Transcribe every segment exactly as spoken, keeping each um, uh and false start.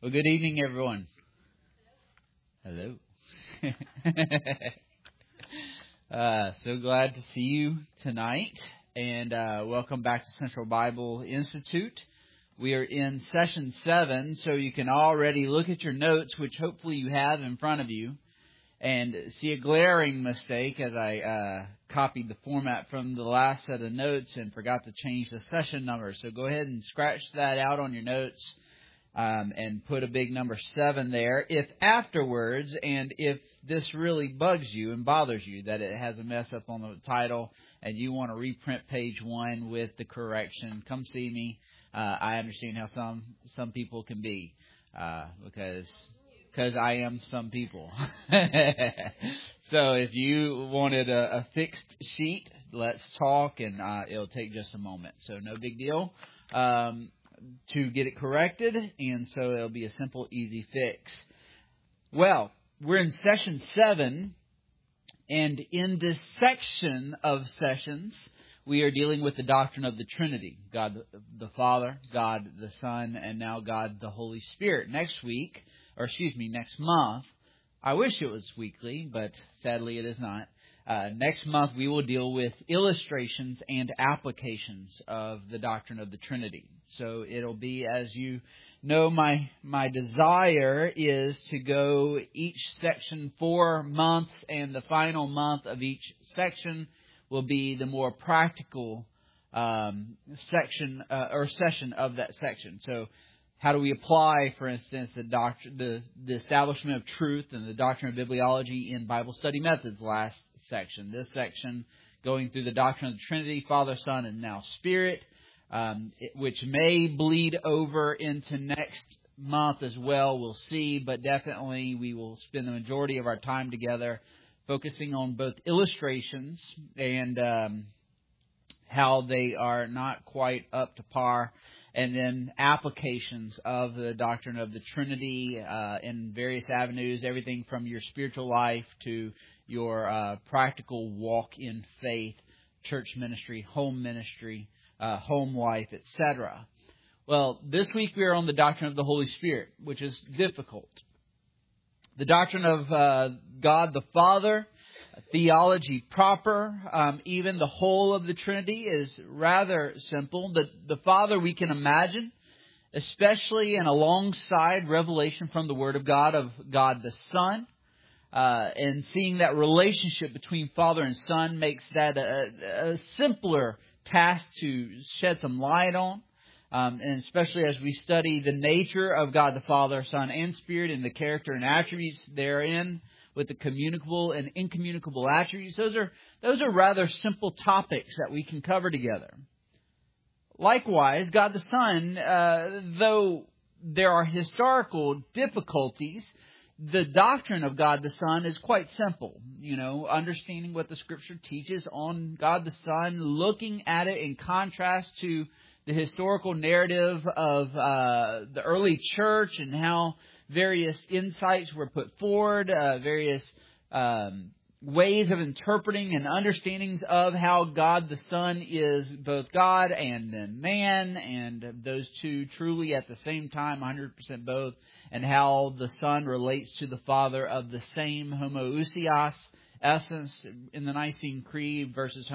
Well, good evening, everyone. Hello. uh, so glad to see you tonight, and uh, welcome back to Central Bible Institute. We are in session seven, so you can already look at your notes, which hopefully you have in front of you, and see a glaring mistake as I uh, copied the format from the last set of notes and forgot to change the session number. So go ahead and scratch that out on your notes. Um, and put a big number seven there. If afterwards, and if this really bugs you and bothers you that it has a mess up on the title and you want to reprint page one with the correction, come see me. Uh, I understand how some some people can be uh, because because I am some people. So if you wanted a, a fixed sheet, let's talk, and uh, it'll take just a moment. So no big deal. Um, to get it corrected, and so it'll be a simple, easy fix. Well, we're in session seven, and in this section of sessions, we are dealing with the doctrine of the Trinity, God the Father, God the Son, and now God the Holy Spirit. Next week, or excuse me, next month, I wish it was weekly, but sadly it is not. Uh, next month, we will deal with illustrations and applications of the doctrine of the Trinity. So it'll be, as you know, my my desire is to go each section four months, and the final month of each section will be the more practical um, section uh, or session of that section. So how do we apply, for instance, the doctrine, the, the establishment of truth and the doctrine of bibliology in Bible study methods last section. This section going through the doctrine of the Trinity, Father, Son, and now Spirit, um, it, which may bleed over into next month as well. We'll see, but definitely we will spend the majority of our time together focusing on both illustrations and um, how they are not quite up to par, and then applications of the doctrine of the Trinity uh, in various avenues, everything from your spiritual life to your uh, practical walk in faith, church ministry, home ministry, uh, home life, et cetera. Well, this week we are on the doctrine of the Holy Spirit, which is difficult. The doctrine of uh, God the Father, theology proper, um, even the whole of the Trinity is rather simple. The, the Father we can imagine, especially and alongside revelation from the Word of God of God the Son. Uh, and seeing that relationship between Father and Son makes that a, a simpler task to shed some light on. Um, and especially as we study the nature of God the Father, Son, and Spirit and the character and attributes therein, with the communicable and incommunicable attributes. Those are those are rather simple topics that we can cover together. Likewise, God the Son, uh, though there are historical difficulties, the doctrine of God the Son is quite simple. You know, understanding what the Scripture teaches on God the Son, looking at it in contrast to the historical narrative of uh, the early church and how various insights were put forward, uh, various um, ways of interpreting and understandings of how God the Son is both God and then man, and those two truly at the same time, one hundred percent both, and how the Son relates to the Father of the same homoousios essence in the Nicene Creed versus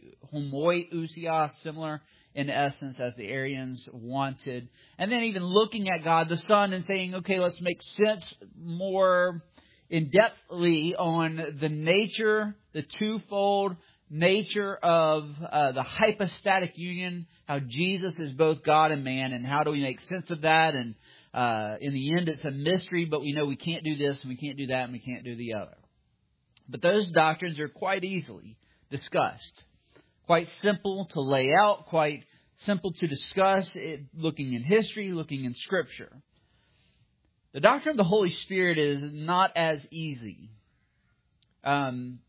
homoiousios, similar in essence as the Arians wanted. And then even looking at God the Son and saying, okay, let's make sense more in-depthly on the nature, the twofold nature of uh, the hypostatic union, how Jesus is both God and man, and how do we make sense of that? And uh, in the end, it's a mystery, but we know we can't do this and we can't do that and we can't do the other. But those doctrines are quite easily discussed. Quite simple to lay out, quite simple to discuss, it, looking in history, looking in Scripture. The doctrine of the Holy Spirit is not as easy. Um,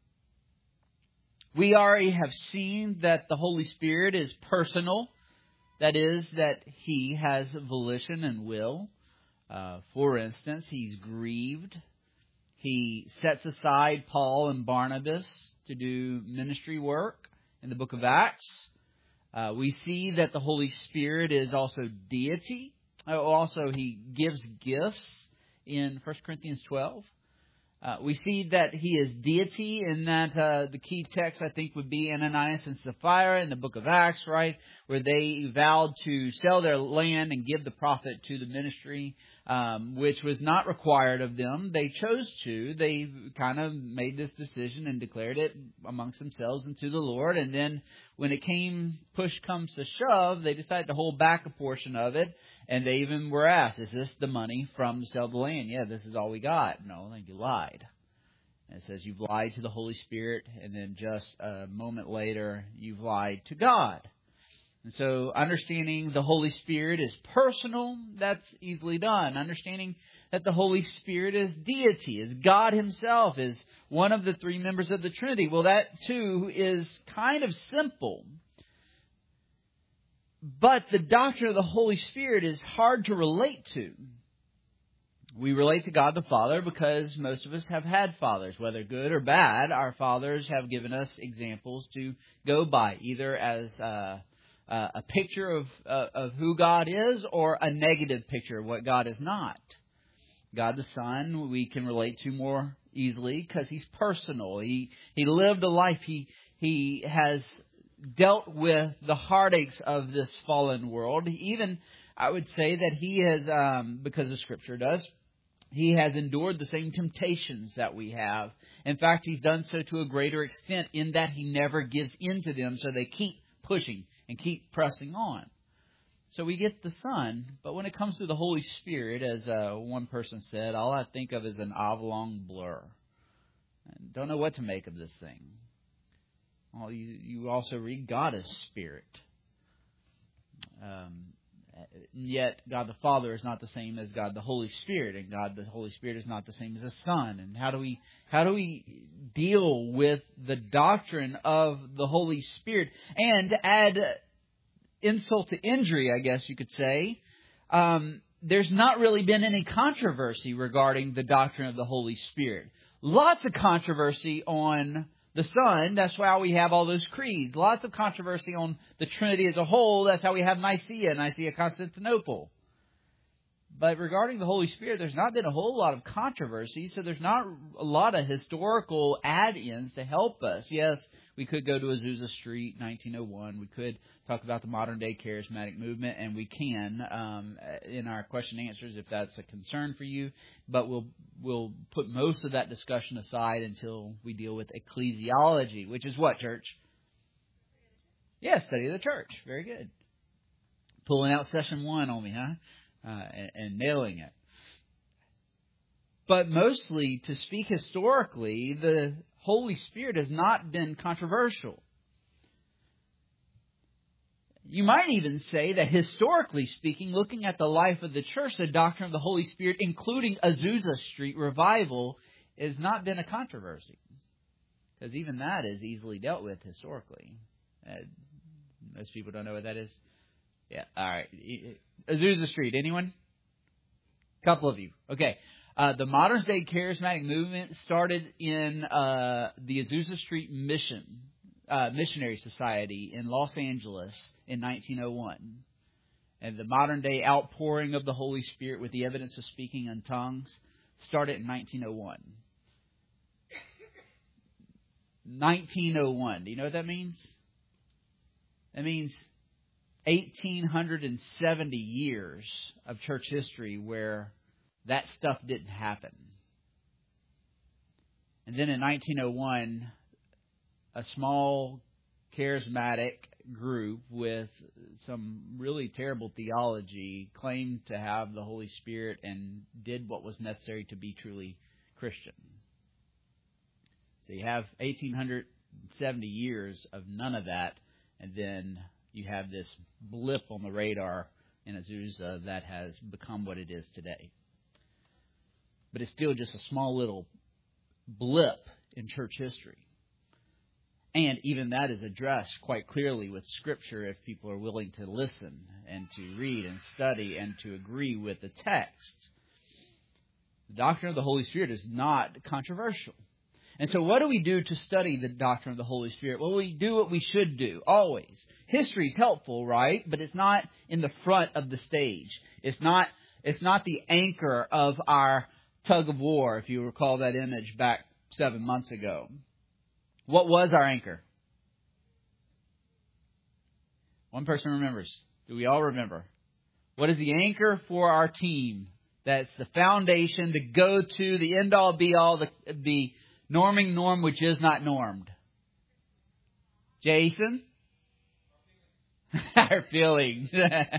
we already have seen that the Holy Spirit is personal. That is, that He has volition and will. Uh, for instance, He's grieved. He sets aside Paul and Barnabas to do ministry work in the book of Acts. Uh, we see that the Holy Spirit is also deity. Also, he gives gifts in First Corinthians twelve. Uh, we see that he is deity in that uh, the key text, I think, would be Ananias and Sapphira in the book of Acts, right, where they vowed to sell their land and give the profit to the ministry, um, which was not required of them. They chose to. They kind of made this decision and declared it amongst themselves and to the Lord. And then when it came, push comes to shove, they decided to hold back a portion of it. And they even were asked, is this the money from the sale of the land? Yeah, this is all we got. No, then you lied. And it says you've lied to the Holy Spirit, and then just a moment later, you've lied to God. And so understanding the Holy Spirit is personal, that's easily done. Understanding that the Holy Spirit is deity, is God Himself, is one of the three members of the Trinity. Well, that too is kind of simple. But the doctrine of the Holy Spirit is hard to relate to. We relate to God the Father because most of us have had fathers, whether good or bad. Our fathers have given us examples to go by, either as uh, uh, a picture of, uh, of who God is or a negative picture of what God is not. God the Son we can relate to more easily because He's personal. He He lived a life. He He has dealt with the heartaches of this fallen world. Even, I would say that He has, um, because the Scripture does, He has endured the same temptations that we have. In fact, He's done so to a greater extent in that He never gives in to them, so they keep pushing and keep pressing on. So we get the Son, but when it comes to the Holy Spirit, as uh, one person said, all I think of is an oblong blur. I don't know what to make of this thing. Well, you, you also read God as Spirit. Um, yet God the Father is not the same as God the Holy Spirit, and God the Holy Spirit is not the same as the Son. And how do we how do we deal with the doctrine of the Holy Spirit? And to add insult to injury, I guess you could say, um, there's not really been any controversy regarding the doctrine of the Holy Spirit. Lots of controversy on the Son, that's why we have all those creeds. Lots of controversy on the Trinity as a whole. That's how we have Nicaea, Nicaea Constantinople. But regarding the Holy Spirit, there's not been a whole lot of controversy, so there's not a lot of historical add-ins to help us. Yes, we could go to Azusa Street, nineteen oh one. We could talk about the modern-day charismatic movement, and we can um, in our question and answers if that's a concern for you. But we'll we'll put most of that discussion aside until we deal with ecclesiology, which is what, church? Yes, yeah, study of the church. Very good. Pulling out session one on me, huh? Uh, and, and nailing it. But mostly, to speak historically, the Holy Spirit has not been controversial. You might even say that historically speaking, looking at the life of the church, the doctrine of the Holy Spirit, including Azusa Street revival, has not been a controversy. Because even that is easily dealt with historically. Uh, most people don't know what that is. Yeah, all right. Azusa Street, anyone? A couple of you. Okay. Uh, the Modern Day Charismatic Movement started in uh, the Azusa Street Mission, uh, Missionary Society in Los Angeles in nineteen oh one. And the modern day outpouring of the Holy Spirit with the evidence of speaking in tongues started in nineteen oh one. nineteen oh one. Do you know what that means? That means eighteen seventy years of church history where that stuff didn't happen. And then in nineteen oh one, a small charismatic group with some really terrible theology claimed to have the Holy Spirit and did what was necessary to be truly Christian. So you have eighteen seventy years of none of that, and then you have this blip on the radar in Azusa that has become what it is today. But it's still just a small little blip in church history. And even that is addressed quite clearly with Scripture if people are willing to listen and to read and study and to agree with the text. The doctrine of the Holy Spirit is not controversial. And so what do we do to study the doctrine of the Holy Spirit? Well, we do what we should do, always. History is helpful, right? But it's not in the front of the stage. It's not, it's not the anchor of our tug of war, if you recall that image back seven months ago. What was our anchor? One person remembers. Do we all remember? What is the anchor for our team? That's the foundation, the go-to, the end-all, be-all, the, the norming norm which is not normed. Jason? Our feelings.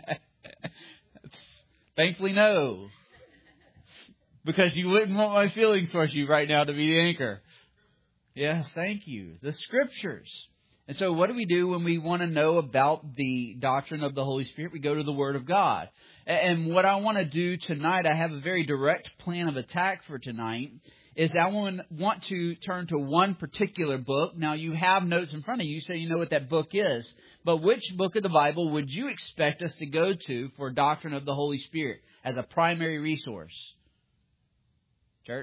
Thankfully, no. Because you wouldn't want my feelings towards you right now to be the anchor. Yes, thank you. The Scriptures. And so what do we do when we want to know about the doctrine of the Holy Spirit? We go to the Word of God. And what I want to do tonight, I have a very direct plan of attack for tonight, is I want to turn to one particular book. Now, you have notes in front of you, so you know what that book is. But which book of the Bible would you expect us to go to for doctrine of the Holy Spirit as a primary resource? Church?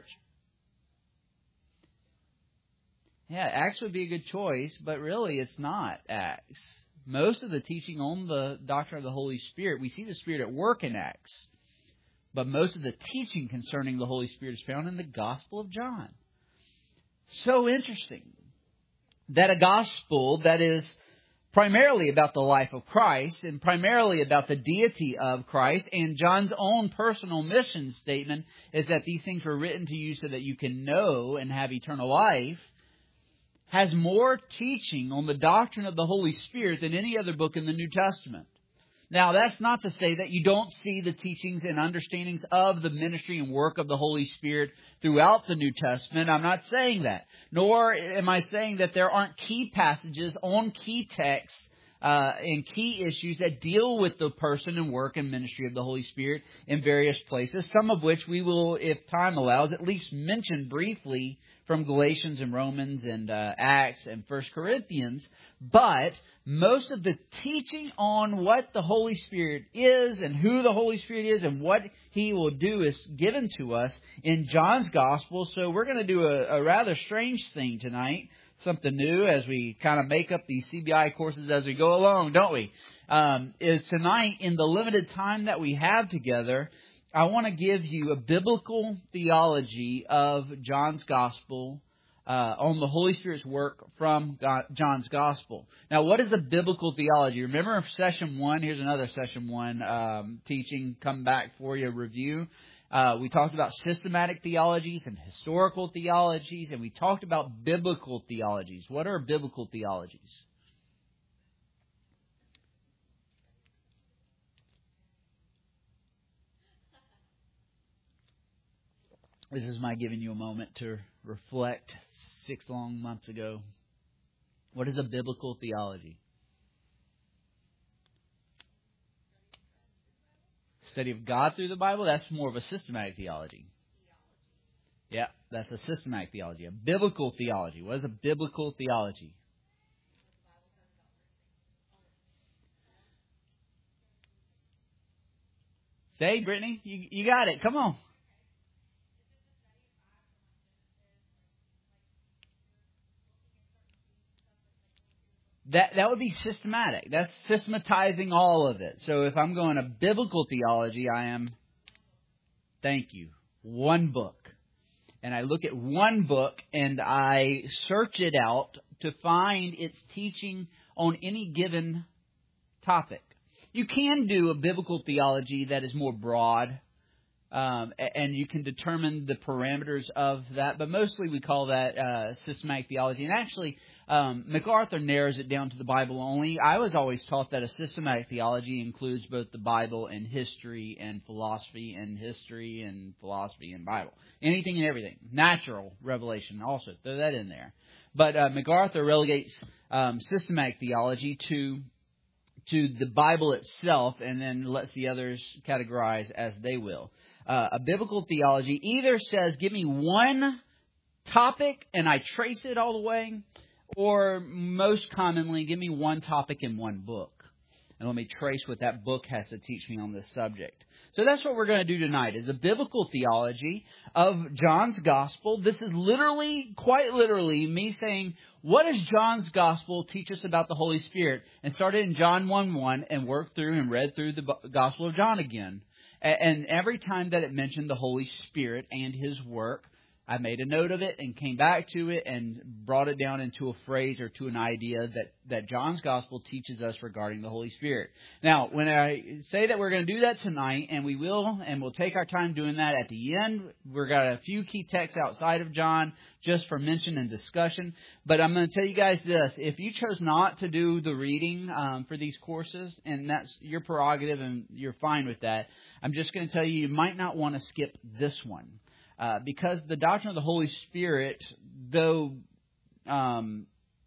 Yeah, Acts would be a good choice, but really it's not Acts. Most of the teaching on the doctrine of the Holy Spirit, we see the Spirit at work in Acts. But most of the teaching concerning the Holy Spirit is found in the Gospel of John. So interesting that a gospel that is primarily about the life of Christ and primarily about the deity of Christ, and John's own personal mission statement is that these things were written to you so that you can know and have eternal life, has more teaching on the doctrine of the Holy Spirit than any other book in the New Testament. Now, that's not to say that you don't see the teachings and understandings of the ministry and work of the Holy Spirit throughout the New Testament. I'm not saying that. Nor am I saying that there aren't key passages on key texts uh, and key issues that deal with the person and work and ministry of the Holy Spirit in various places, some of which we will, if time allows, at least mention briefly from Galatians and Romans and uh, Acts and First Corinthians. But most of the teaching on what the Holy Spirit is and who the Holy Spirit is and what He will do is given to us in John's Gospel. So we're going to do a, a rather strange thing tonight, something new as we kind of make up these C B I courses as we go along, don't we? Um, is tonight, in the limited time that we have together, I want to give you a biblical theology of John's Gospel uh, on the Holy Spirit's work from God, John's Gospel. Now, what is a biblical theology? Remember session one? Here's another session one um, teaching. Come back for your review. Uh, we talked about systematic theologies and historical theologies, and we talked about biblical theologies. What are biblical theologies? This is my giving you a moment to reflect six long months ago. What is a biblical theology? Study of God through the Bible? That's more of a systematic theology. Yeah, that's a systematic theology. A biblical theology. What is a biblical theology? Say, Brittany, you, you got it. Come on. That that would be systematic. That's systematizing all of it. So if I'm going to biblical theology, I am, thank you, one book. And I look at one book and I search it out to find its teaching on any given topic. You can do a biblical theology that is more broad, um, and you can determine the parameters of that. But mostly we call that uh, systematic theology. And actually, Um, MacArthur narrows it down to the Bible only. I was always taught that a systematic theology includes both the Bible and history and philosophy and history and philosophy and Bible. Anything and everything. Natural revelation also. Throw that in there. But uh, MacArthur relegates um, systematic theology to to the Bible itself and then lets the others categorize as they will. Uh, a biblical theology either says, give me one topic and I trace it all the way, or most commonly, give me one topic in one book. and let me trace what that book has to teach me on this subject. So that's what we're going to do tonight, is a biblical theology of John's Gospel. This is literally, quite literally, me saying, what does John's Gospel teach us about the Holy Spirit? And started in John one one and worked through and read through the Gospel of John again. And every time that it mentioned the Holy Spirit and His work, I made a note of it and came back to it and brought it down into a phrase or to an idea that, that John's Gospel teaches us regarding the Holy Spirit. Now, when I say that we're going to do that tonight, and we will, and we'll take our time doing that at the end, we've got a few key texts outside of John just for mention and discussion. But I'm going to tell you guys this. If you chose not to do the reading um, for these courses, and that's your prerogative and you're fine with that, I'm just going to tell you, you might not want to skip this one. Uh, because the doctrine of the Holy Spirit, though, um,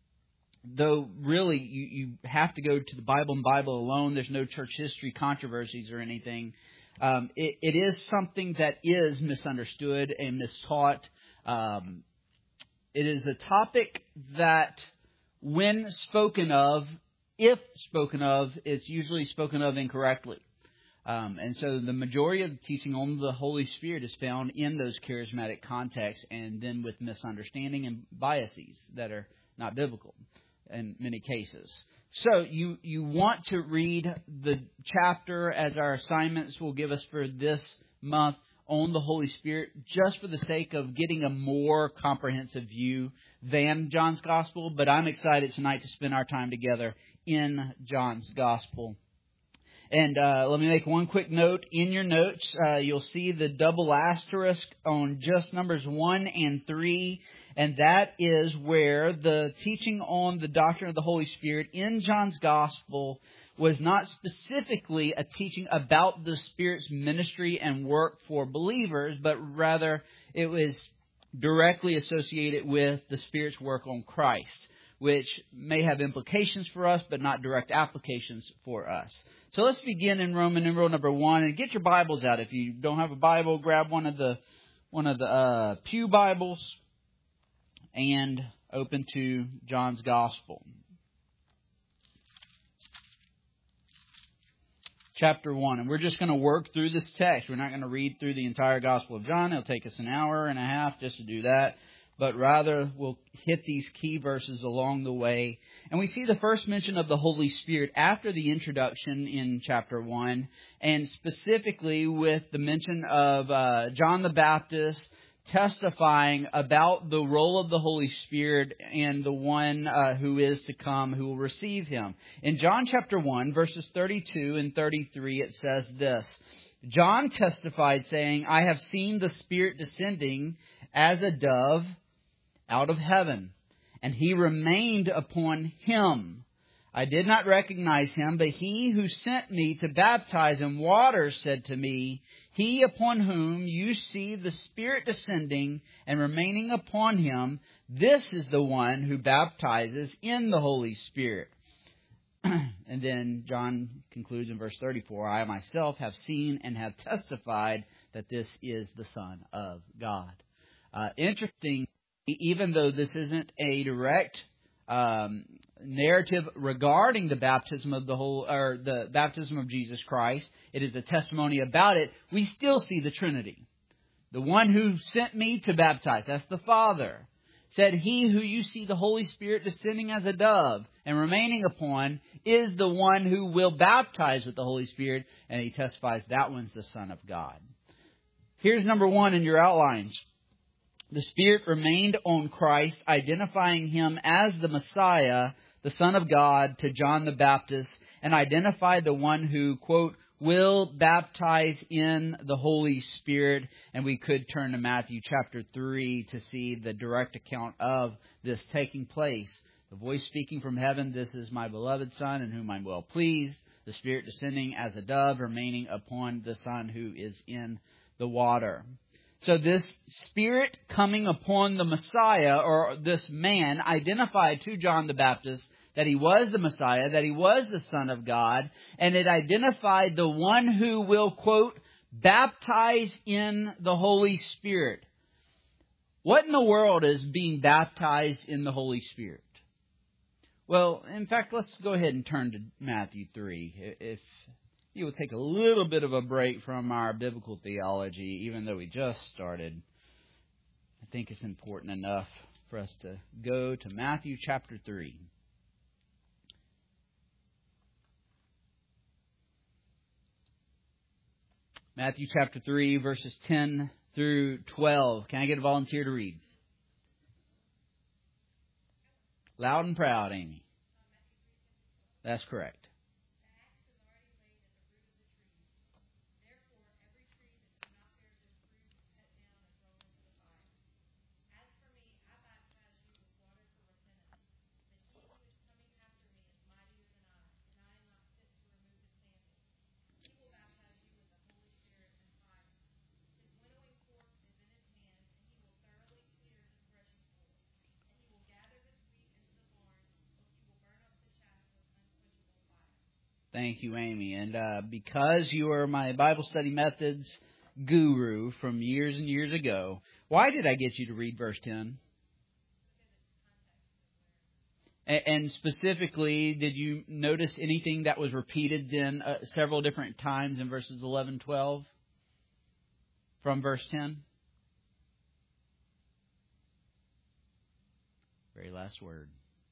though really you, you have to go to the Bible and Bible alone, there's no church history controversies or anything. Um, it, it is something that is misunderstood and mistaught. Um, it is a topic that, when spoken of, if spoken of, it's usually spoken of incorrectly. Um, and so the majority of the teaching on the Holy Spirit is found in those charismatic contexts, and then with misunderstanding and biases that are not biblical in many cases. So you, you want to read the chapter, as our assignments will give us for this month, on the Holy Spirit, just for the sake of getting a more comprehensive view than John's Gospel. But I'm excited tonight to spend our time together in John's Gospel. And uh, let me make one quick note. In your notes, uh, you'll see the double asterisk on just numbers one and three. And that is where the teaching on the doctrine of the Holy Spirit in John's Gospel was not specifically a teaching about the Spirit's ministry and work for believers, but rather it was directly associated with the Spirit's work on Christ, which may have implications for us, but not direct applications for us. So let's begin in Roman numeral number one, and get your Bibles out. If you don't have a Bible, grab one of the one of the uh, pew Bibles and open to John's Gospel, chapter one. And we're just going to work through this text. We're not going to read through the entire Gospel of John. It'll take us an hour and a half just to do that. But rather, we'll hit these key verses along the way. And we see the first mention of the Holy Spirit after the introduction in chapter one, and specifically with the mention of uh, John the Baptist testifying about the role of the Holy Spirit and the one uh, who is to come, who will receive Him. In John chapter one, verses thirty-two and thirty-three, it says this: John testified, saying, I have seen the Spirit descending as a dove out of heaven, and He remained upon Him. I did not recognize Him, but He who sent me to baptize in water said to me, He upon whom you see the Spirit descending and remaining upon Him, this is the one who baptizes in the Holy Spirit. And then John concludes in verse thirty-four, I myself have seen and have testified that this is the Son of God. Uh, interesting. Even though this isn't a direct um, narrative regarding the baptism of the whole, or the baptism of Jesus Christ, it is a testimony about it. We still see the Trinity. The one who sent me to baptize, that's the Father, said, He who you see the Holy Spirit descending as a dove and remaining upon is the one who will baptize with the Holy Spirit. And He testifies that one's the Son of God. Here's number one in your outlines. The Spirit remained on Christ, identifying Him as the Messiah, the Son of God, to John the Baptist, and identified the one who, quote, will baptize in the Holy Spirit. And we could turn to Matthew chapter three to see the direct account of this taking place. The voice speaking from heaven, this is my beloved Son, in whom I'm well pleased. The Spirit descending as a dove, remaining upon the Son who is in the water. So this Spirit coming upon the Messiah, or this man, identified to John the Baptist that he was the Messiah, that he was the Son of God, and it identified the one who will, quote, baptize in the Holy Spirit. What in the world is being baptized in the Holy Spirit? Well, in fact, let's go ahead and turn to Matthew three. If you will take a little bit of a break from our biblical theology, even though we just started, I think it's important enough for us to go to Matthew chapter three. Matthew chapter three, verses ten through twelve. Can I get a volunteer to read? Loud and proud, Amy. That's correct. Thank you, Amy. And uh, because you are my Bible study methods guru from years and years ago, why did I get you to read verse ten? And, and specifically, did you notice anything that was repeated then uh, several different times in verses eleven, twelve from verse ten? Very last word.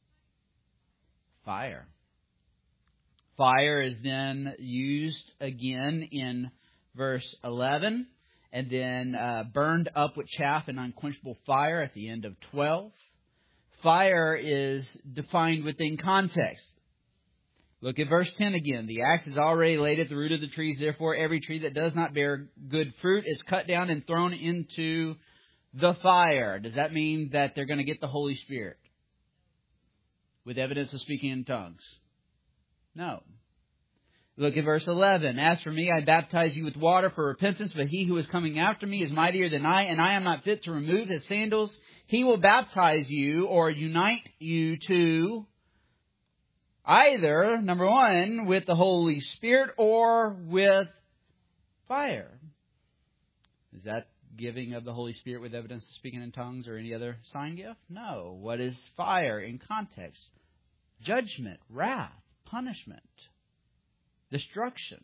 Fire. Fire is then used again in verse eleven, and then uh, burned up with chaff and unquenchable fire at the end of twelve. Fire is defined within context. Look at verse ten again. The axe is already laid at the root of the trees. Therefore, every tree that does not bear good fruit is cut down and thrown into the fire. Does that mean that they're going to get the Holy Spirit with evidence of speaking in tongues? No. Look at verse eleven. As for me, I baptize you with water for repentance, but he who is coming after me is mightier than I, and I am not fit to remove his sandals. He will baptize you or unite you to either, number one, with the Holy Spirit or with fire. Is that giving of the Holy Spirit with evidence of speaking in tongues or any other sign gift? No. What is fire in context? Judgment, wrath, punishment, destruction.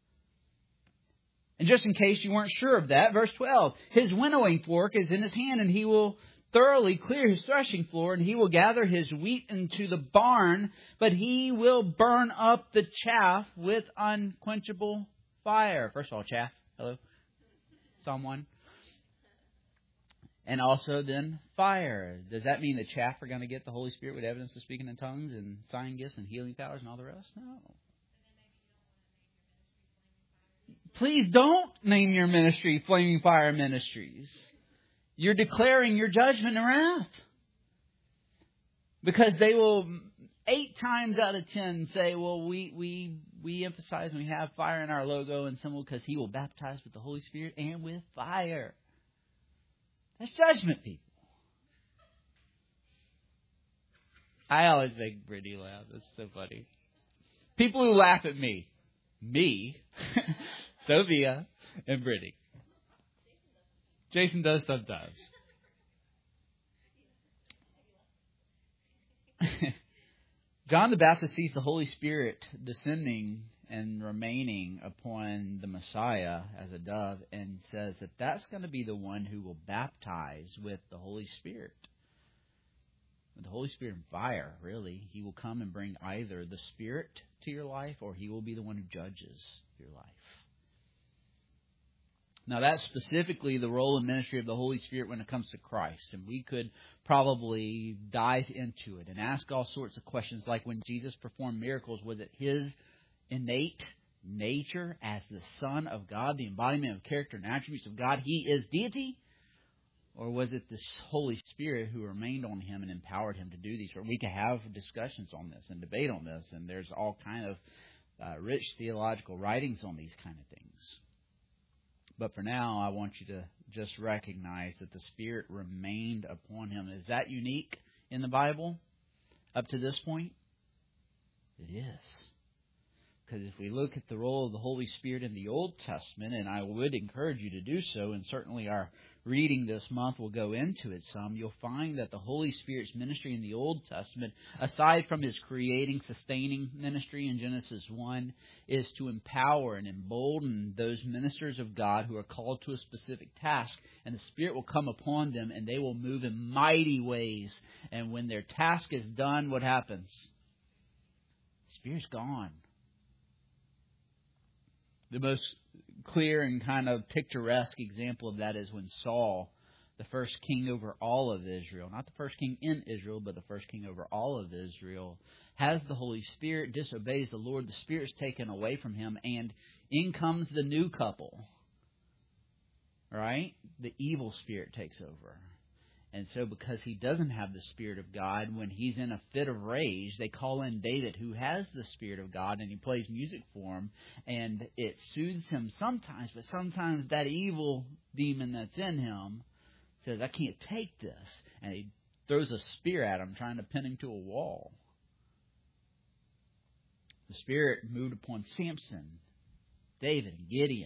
And just in case you weren't sure of that, verse twelve, his winnowing fork is in his hand, and he will thoroughly clear his threshing floor, and he will gather his wheat into the barn, but he will burn up the chaff with unquenchable fire. First of all, chaff. Hello. Psalm one. And also then fire. Does that mean the chaff are going to get the Holy Spirit with evidence of speaking in tongues and sign gifts and healing powers and all the rest? No. Please don't name your ministry Flaming Fire Ministries. You're declaring your judgment and wrath. Because they will eight times out of ten say, well, we we we emphasize and we have fire in our logo and symbol because he will baptize with the Holy Spirit and with fire. That's judgment, people. I always make Brittany laugh. That's so funny. People who laugh at me. Me. Sophia and Brittany. Jason does sometimes. John the Baptist sees the Holy Spirit descending and remaining upon the Messiah as a dove and says that that's going to be the one who will baptize with the Holy Spirit. With the Holy Spirit and fire, really. He will come and bring either the Spirit to your life or he will be the one who judges your life. Now, that's specifically the role and ministry of the Holy Spirit when it comes to Christ. And we could probably dive into it and ask all sorts of questions like when Jesus performed miracles, was it his innate nature as the Son of God, the embodiment of character and attributes of God? He is deity? Or was it this Holy Spirit who remained on him and empowered him to do these? Or we could have discussions on this and debate on this. And there's all kind of uh, rich theological writings on these kind of things. But for now, I want you to just recognize that the Spirit remained upon him. Is that unique in the Bible up to this point? It is. Because if we look at the role of the Holy Spirit in the Old Testament, and I would encourage you to do so, and certainly our reading this month, we'll go into it some, you'll find that the Holy Spirit's ministry in the Old Testament, aside from His creating, sustaining ministry in Genesis one, is to empower and embolden those ministers of God who are called to a specific task. And the Spirit will come upon them and they will move in mighty ways. And when their task is done, what happens? The Spirit's gone. The most clear and kind of picturesque example of that is when Saul, the first king over all of Israel, not the first king in Israel, but the first king over all of Israel, has the Holy Spirit, disobeys the Lord, the Spirit's taken away from him, and in comes the new couple. Right? The evil spirit takes over. And so because he doesn't have the Spirit of God, when he's in a fit of rage, they call in David, who has the Spirit of God, and he plays music for him, and it soothes him sometimes, but sometimes that evil demon that's in him says, I can't take this. And he throws a spear at him, trying to pin him to a wall. The Spirit moved upon Samson, David, Gideon,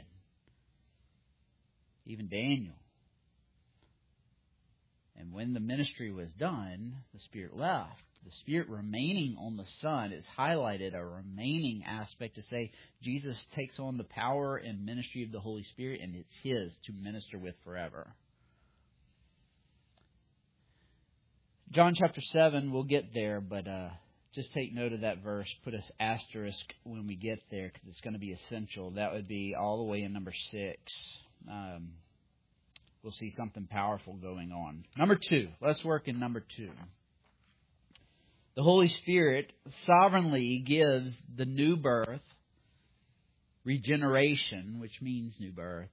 even Daniel. And when the ministry was done, the Spirit left. The Spirit remaining on the Son is highlighted, a remaining aspect to say Jesus takes on the power and ministry of the Holy Spirit, and it's His to minister with forever. John chapter seven, we'll get there, but uh, just take note of that verse. Put an asterisk when we get there because it's going to be essential. That would be all the way in number six. Um We'll see something powerful going on. Number two. Let's work in number two. The Holy Spirit sovereignly gives the new birth, regeneration, which means new birth,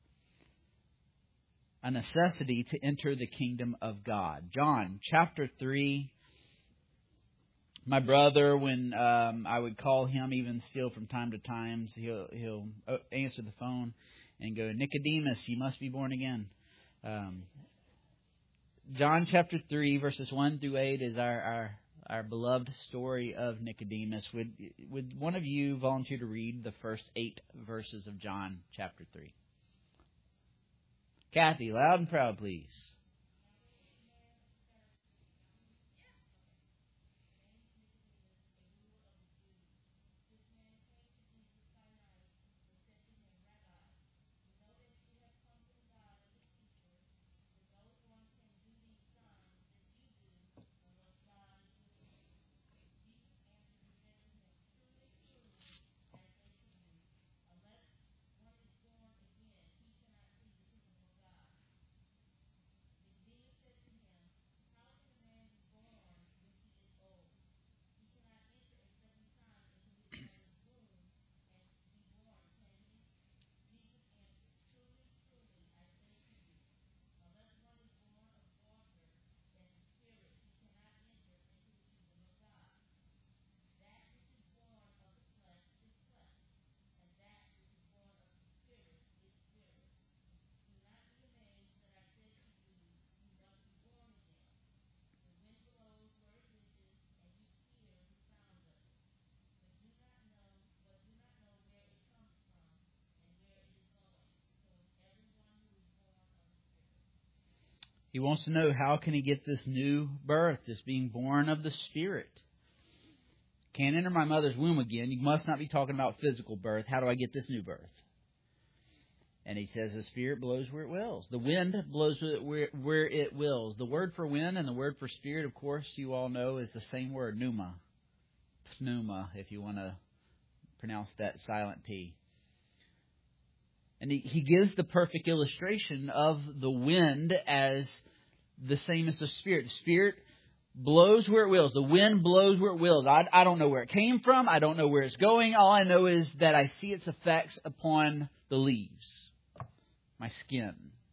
a necessity to enter the kingdom of God. John chapter three. My brother, when um, I would call him, even still from time to time, he'll, he'll answer the phone and go, Nicodemus, you must be born again. Um, John chapter three, verses one through eight is our, our, our beloved story of Nicodemus. Would, would one of you volunteer to read the first eight verses of John chapter three? Kathy, loud and proud, please. He wants to know, how can he get this new birth, this being born of the Spirit? Can't enter my mother's womb again. You must not be talking about physical birth. How do I get this new birth? And he says the Spirit blows where it wills. The wind blows where, where it wills. The word for wind and the word for Spirit, of course, you all know is the same word, pneuma. Pneuma, if you want to pronounce that silent P. And he, he gives the perfect illustration of the wind as the same as the Spirit. The Spirit blows where it wills. The wind blows where it wills. I, I don't know where it came from. I don't know where it's going. All I know is that I see its effects upon the leaves, my skin.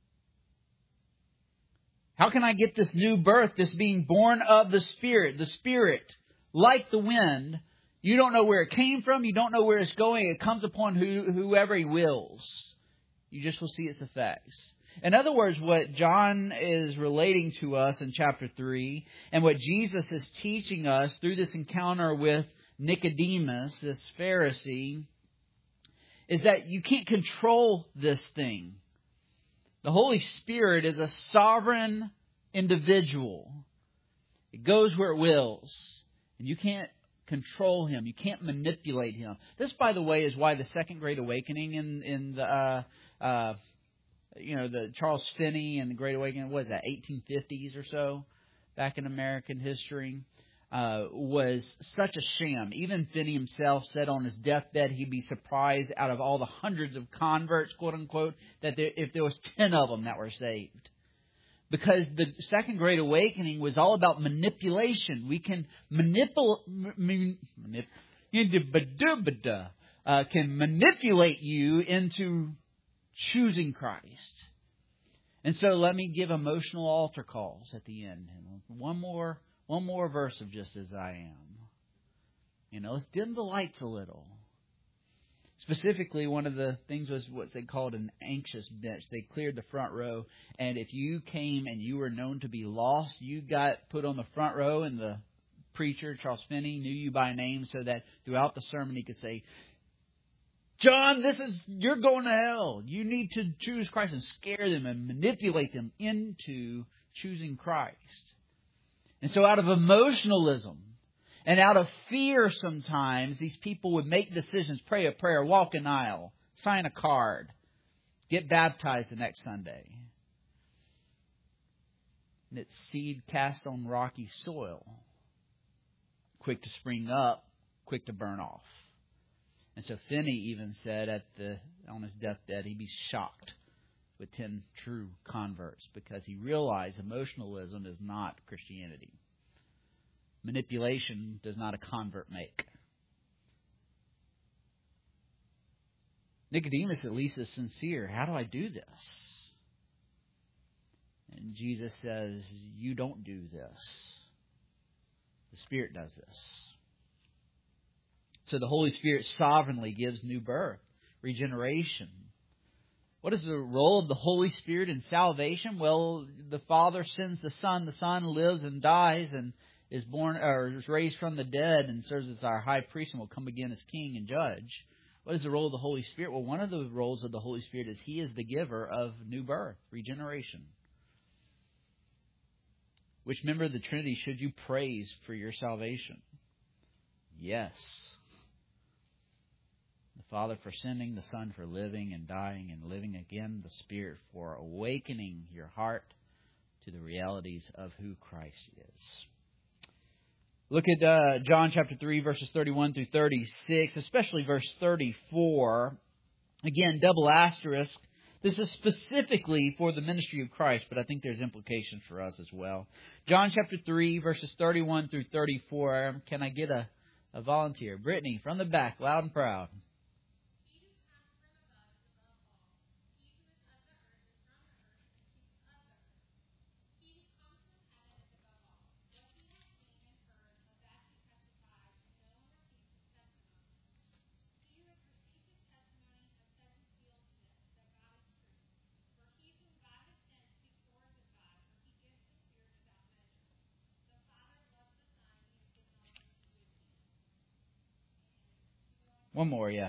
How can I get this new birth, this being born of the Spirit? The Spirit, like the wind, you don't know where it came from. You don't know where it's going. It comes upon who, whoever He wills. You just will see its effects. In other words, what John is relating to us in chapter three, and what Jesus is teaching us through this encounter with Nicodemus, this Pharisee, is that you can't control this thing. The Holy Spirit is a sovereign individual. It goes where it wills. And you can't control Him. You can't manipulate Him. This, by the way, is why the Second Great Awakening in, in the, uh, uh, you know, the Charles Finney and the Great Awakening, what is that, eighteen fifties or so, back in American history, uh, was such a sham. Even Finney himself said on his deathbed he'd be surprised out of all the hundreds of converts, quote unquote, that there, if there was ten of them that were saved. Because the Second Great Awakening was all about manipulation. We can manipulate, manip- uh, can manipulate you into choosing Christ. And so let me give emotional altar calls at the end. One more, one more verse of Just As I Am. You know, let's dim the lights a little. Specifically, one of the things was what they called an anxious bench. They cleared the front row, and if you came and you were known to be lost, you got put on the front row, and the preacher, Charles Finney, knew you by name so that throughout the sermon he could say, John, this is, you're going to hell. You need to choose Christ, and scare them and manipulate them into choosing Christ. And so out of emotionalism and out of fear sometimes, these people would make decisions, pray a prayer, walk an aisle, sign a card, get baptized the next Sunday. And it's seed cast on rocky soil, quick to spring up, quick to burn off. And so Finney even said at the on his deathbed he'd be shocked with ten true converts because he realized emotionalism is not Christianity. Manipulation does not a convert make. Nicodemus at least is sincere. How do I do this? And Jesus says, you don't do this. The Spirit does this. So the Holy Spirit sovereignly gives new birth, regeneration. What is the role of the Holy Spirit in salvation? Well, the Father sends the Son. The Son lives and dies and is born or is raised from the dead and serves as our high priest and will come again as King and Judge. What is the role of the Holy Spirit? Well, one of the roles of the Holy Spirit is He is the giver of new birth, regeneration. Which member of the Trinity should you praise for your salvation? Yes. The Father for sending, the Son for living and dying and living again, the Spirit for awakening your heart to the realities of who Christ is. Look at uh, John chapter three, verses thirty-one through thirty-six, especially verse thirty-four. Again, double asterisk. This is specifically for the ministry of Christ, but I think there's implications for us as well. John chapter three, verses thirty-one through thirty-four. Can I get a, a volunteer? Brittany, from the back, loud and proud. One more, yeah.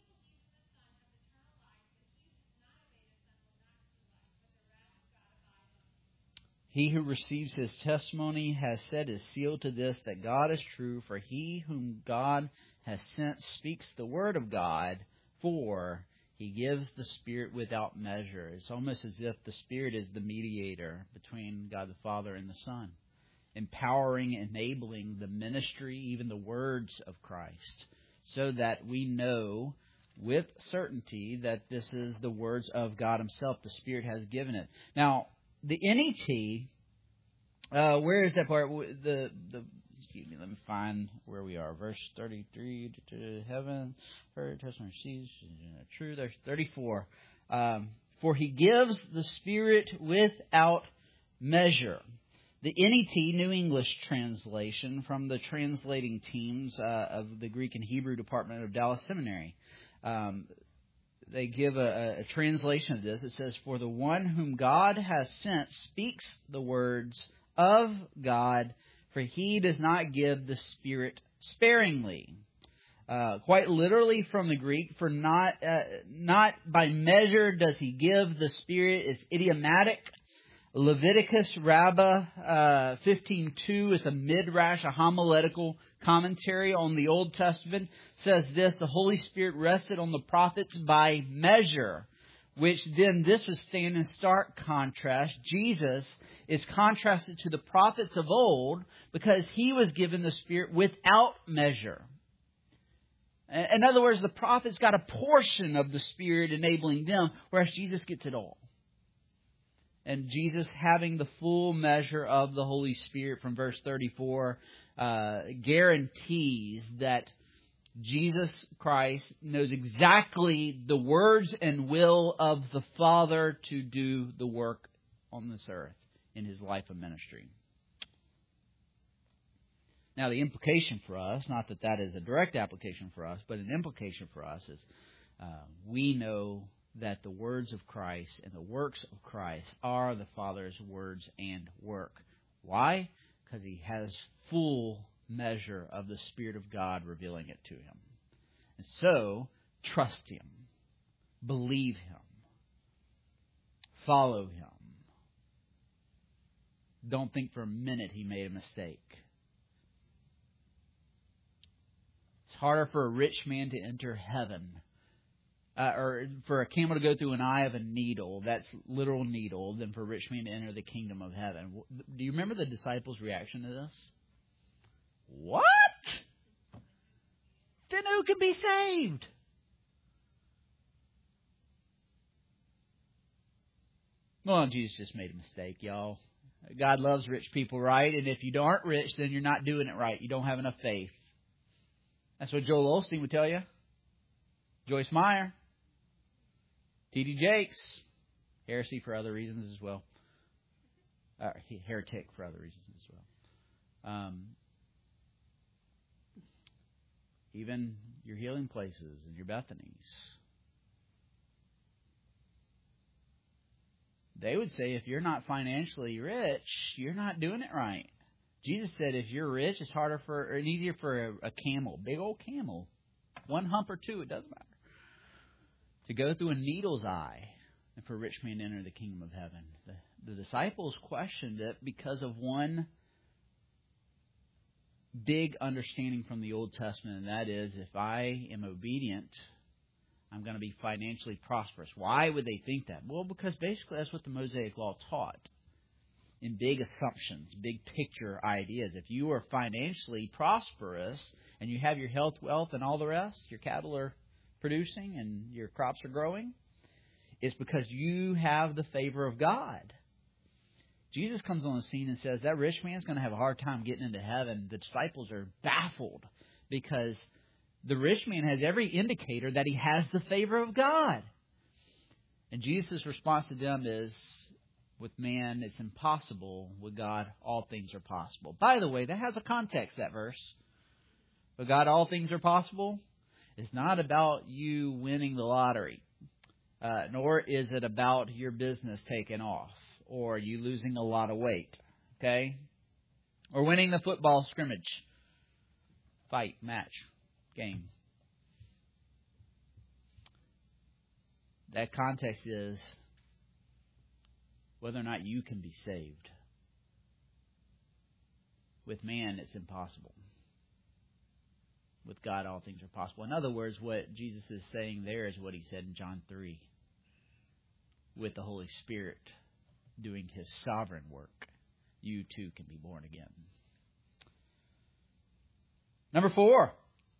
He who receives his testimony has set his seal to this, that God is true, for he whom God has sent speaks the word of God, for he gives the Spirit without measure. It's almost as if the Spirit is the mediator between God the Father and the Son, empowering, enabling the ministry, even the words of Christ, so that we know with certainty that this is the words of God Himself. The Spirit has given it. Now, the N E T, uh, where is that part? The the excuse me, let me find where we are. Verse thirty-three, to heaven, heard, testimony received, true. There's thirty-four. Um, For He gives the Spirit without measure. The N E T, New English Translation, from the translating teams uh, of the Greek and Hebrew Department of Dallas Seminary. Um, they give a, a translation of this. It says, for the one whom God has sent speaks the words of God, for He does not give the Spirit sparingly. Uh, quite literally from the Greek, for not uh, not by measure does he give the Spirit, is idiomatic. Leviticus Rabbah uh, fifteen two is a midrash, a homiletical commentary on the Old Testament. Says this: the Holy Spirit rested on the prophets by measure, which then this would stand in stark contrast. Jesus is contrasted to the prophets of old because he was given the Spirit without measure. In other words, the prophets got a portion of the Spirit enabling them, whereas Jesus gets it all. And Jesus, having the full measure of the Holy Spirit from verse thirty-four, uh, guarantees that Jesus Christ knows exactly the words and will of the Father to do the work on this earth in His life and ministry. Now, the implication for us, not that that is a direct application for us, but an implication for us is uh, we know that the words of Christ and the works of Christ are the Father's words and work. Why? Because He has full measure of the Spirit of God revealing it to Him. And so, trust Him. Believe Him. Follow Him. Don't think for a minute He made a mistake. It's harder for a rich man to enter heaven, uh, or for a camel to go through an eye of a needle, that's literal needle, than for a rich man to enter the kingdom of heaven. Do you remember the disciples' reaction to this? What? Then who can be saved? Well, Jesus just made a mistake, y'all. God loves rich people, right? And if you aren't rich, then you're not doing it right. You don't have enough faith. That's what Joel Osteen would tell you. Joyce Meyer. T D Jakes. Heresy for other reasons as well. Uh, heretic for other reasons as well. Um, even your healing places and your Bethanies. They would say if you're not financially rich, you're not doing it right. Jesus said if you're rich, it's harder for, or easier for a, a camel, big old camel, one hump or two, it doesn't matter, to go through a needle's eye and for a rich man to enter the kingdom of heaven. The, the disciples questioned it because of one big understanding from the Old Testament, and that is if I am obedient, I'm going to be financially prosperous. Why would they think that? Well, because basically that's what the Mosaic Law taught. In big assumptions, big picture ideas. If you are financially prosperous and you have your health, wealth, and all the rest, your cattle are producing and your crops are growing, it's because you have the favor of God. Jesus comes on the scene and says that rich man's going to have a hard time getting into heaven. The disciples are baffled because the rich man has every indicator that he has the favor of God. And Jesus' response to them is, with man, it's impossible. With God, all things are possible. By the way, that has a context, that verse. With God, all things are possible. It's not about you winning the lottery. Uh, nor is it about your business taking off. Or you losing a lot of weight. Okay? Or winning the football scrimmage. Fight, match, game. That context is whether or not you can be saved. With man, it's impossible. With God, all things are possible. In other words, what Jesus is saying there is what He said in John three. With the Holy Spirit doing His sovereign work, you too can be born again. Number four.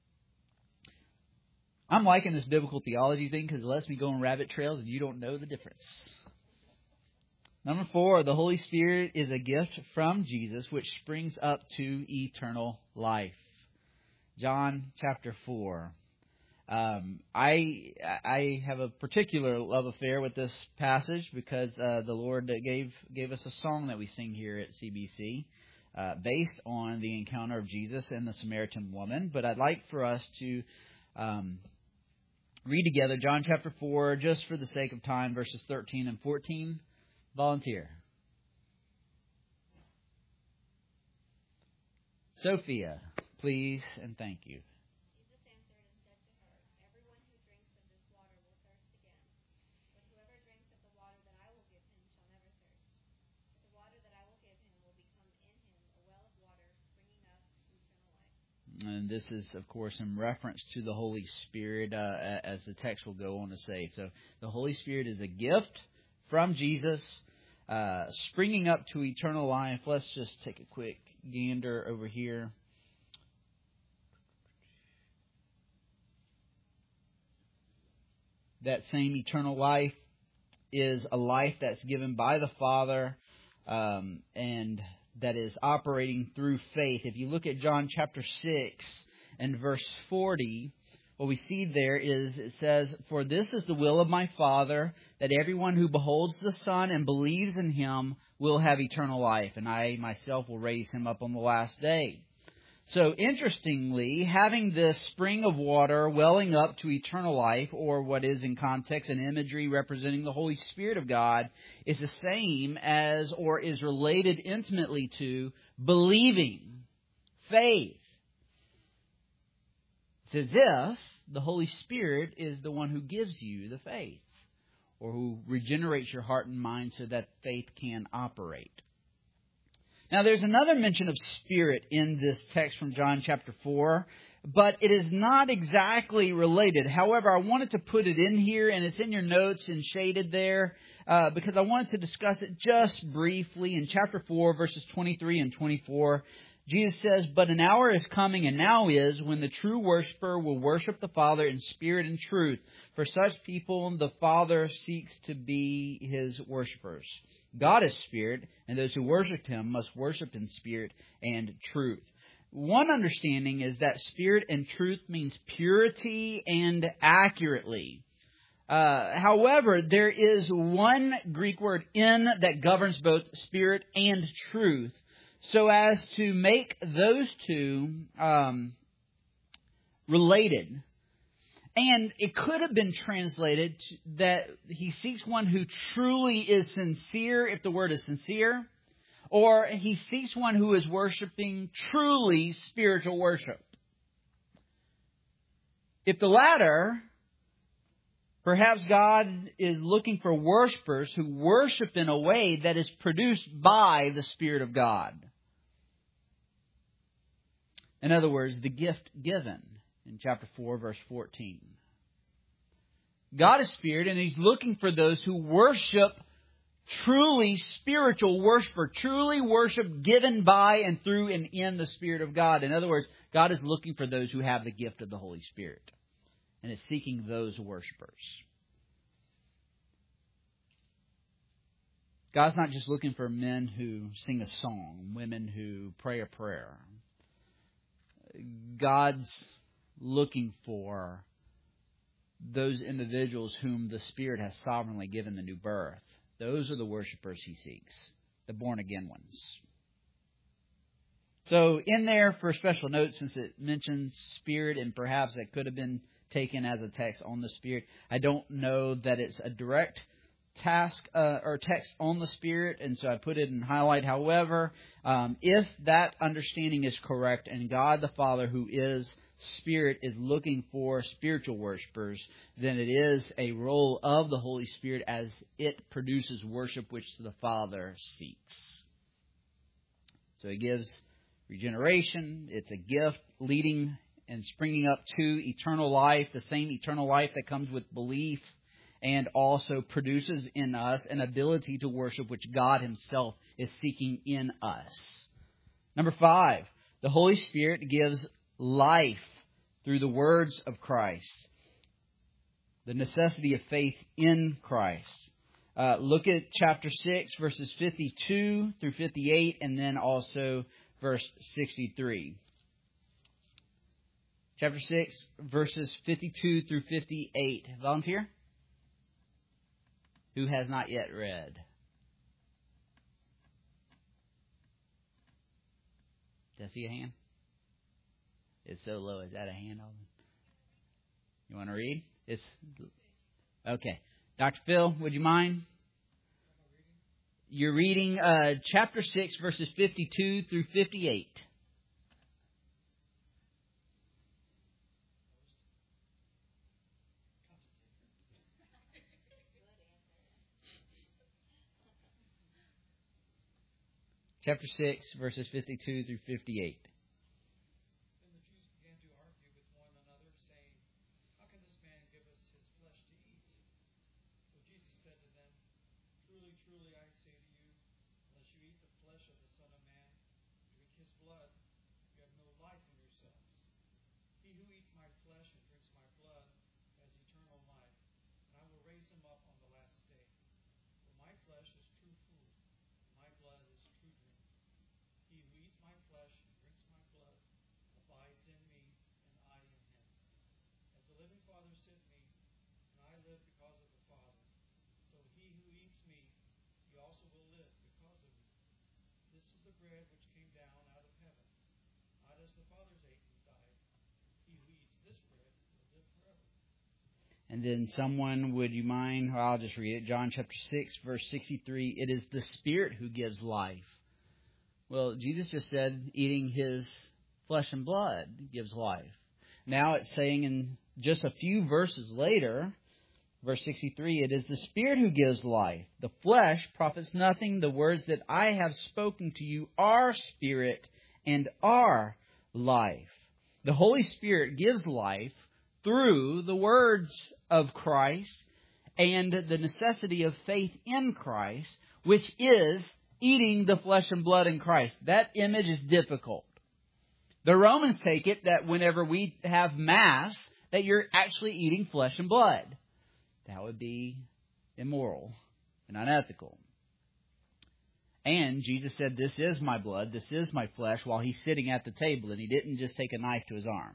I'm liking this biblical theology thing because it lets me go on rabbit trails and you don't know the difference. Number four, the Holy Spirit is a gift from Jesus which springs up to eternal life. John chapter four. Um, I I have a particular love affair with this passage because uh, the Lord gave gave us a song that we sing here at C B C uh, based on the encounter of Jesus and the Samaritan woman. But I'd like for us to um, read together John chapter four just for the sake of time, verses thirteen and fourteen. Volunteer. Sophia, please and thank you. And this is, of course, in reference to the Holy Spirit, uh, as the text will go on to say. So the Holy Spirit is a gift from Jesus, uh, springing up to eternal life. Let's just take a quick gander over here. That same eternal life is a life that's given by the Father, um, and that is operating through faith. If you look at John chapter six and verse forty, what we see there is it says, "For this is the will of my Father, that everyone who beholds the Son and believes in Him will have eternal life, and I myself will raise him up on the last day." So interestingly, having this spring of water welling up to eternal life, or what is in context an imagery representing the Holy Spirit of God, is the same as, or is related intimately to, believing, faith. It's as if the Holy Spirit is the one who gives you the faith, or who regenerates your heart and mind so that faith can operate. Now, there's another mention of Spirit in this text from John chapter four, but it is not exactly related. However, I wanted to put it in here, and it's in your notes and shaded there, uh, because I wanted to discuss it just briefly. In chapter four, verses twenty-three and twenty-four, Jesus says, "But an hour is coming, and now is, when the true worshiper will worship the Father in spirit and truth. For such people, the Father seeks to be His worshipers. God is spirit, and those who worship Him must worship in spirit and truth." One understanding is that spirit and truth means purity and accurately. Uh, however, there is one Greek word, "in," that governs both spirit and truth, so as to make those two um, related. And it could have been translated that He seeks one who truly is sincere, if the word is sincere, or He seeks one who is worshiping truly spiritual worship. If the latter, perhaps God is looking for worshipers who worship in a way that is produced by the Spirit of God. In other words, the gift given in chapter four, verse fourteen. God is spirit, and He's looking for those who worship truly spiritual worshiper, truly worship given by and through and in the Spirit of God. In other words, God is looking for those who have the gift of the Holy Spirit, and is seeking those worshipers. God's not just looking for men who sing a song, women who pray a prayer. God's looking for those individuals whom the Spirit has sovereignly given the new birth. Those are the worshipers He seeks, the born-again ones. So in there, for special note, since it mentions Spirit, and perhaps that could have been taken as a text on the Spirit, I don't know that it's a direct task uh, or text on the Spirit, and so I put it in highlight. However, um, if that understanding is correct, and God the Father, who is Spirit, is looking for spiritual worshipers, then it is a role of the Holy Spirit as it produces worship which the Father seeks. So He gives regeneration. It's a gift leading and springing up to eternal life, the same eternal life that comes with belief, and also produces in us an ability to worship which God Himself is seeking in us. Number five, the Holy Spirit gives life through the words of Christ. The necessity of faith in Christ. Uh, look at chapter six, verses fifty-two through fifty-eight, and then also verse sixty-three. Chapter six, verses fifty-two through fifty-eight. Volunteer? Who has not yet read? Does he a hand? It's so low. Is that a hand? You want to read? It's okay. Doctor Phil, would you mind? You're reading uh, chapter six, verses fifty-two through fifty-eight. Chapter six, verses fifty-two through fifty-eight. flesh and drinks my blood has eternal life, and I will raise him up on the last day. For my flesh is true food, and my blood is true drink. He who eats my flesh and drinks my blood abides in me, and I in him. As the living Father sent me, and I live because of the Father, so he who eats me, he also will live because of me. This is the bread which came down out of heaven, not as the fathers ate and died. He who eats this bread will live forever. And then someone, would you mind? I'll just read it. John chapter six, verse sixty-three. It is the Spirit who gives life. Well, Jesus just said eating his flesh and blood gives life. Now it's saying in just a few verses later, verse sixty-three, it is the Spirit who gives life. The flesh profits nothing. The words that I have spoken to you are spirit and are life. The Holy Spirit gives life through the words of Christ and the necessity of faith in Christ, which is eating the flesh and blood in Christ. That image is difficult. The Romans take it that whenever we have Mass, that you're actually eating flesh and blood. That would be immoral and unethical. And Jesus said, this is my blood, this is my flesh, while he's sitting at the table, and he didn't just take a knife to his arm.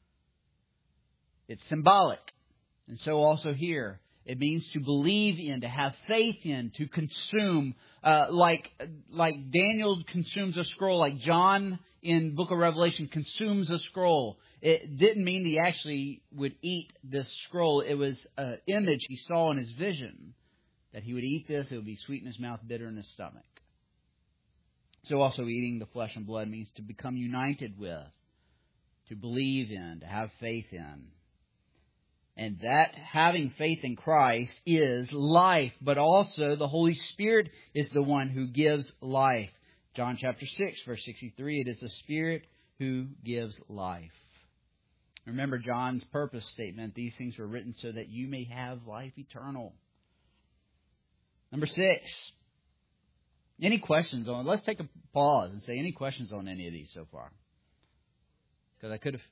It's symbolic. And so also here, it means to believe in, to have faith in, to consume, uh, like like Daniel consumes a scroll, like John in Book of Revelation consumes a scroll. It didn't mean he actually would eat this scroll. It was an image he saw in his vision, that he would eat this, it would be sweet in his mouth, bitter in his stomach. So also eating the flesh and blood means to become united with, to believe in, to have faith in. And that having faith in Christ is life, but also the Holy Spirit is the one who gives life. John chapter six, verse sixty-three, it is the Spirit who gives life. Remember John's purpose statement, these things were written so that you may have life eternal. Number six, any questions on, let's take a pause and say any questions on any of these so far. Because I could have...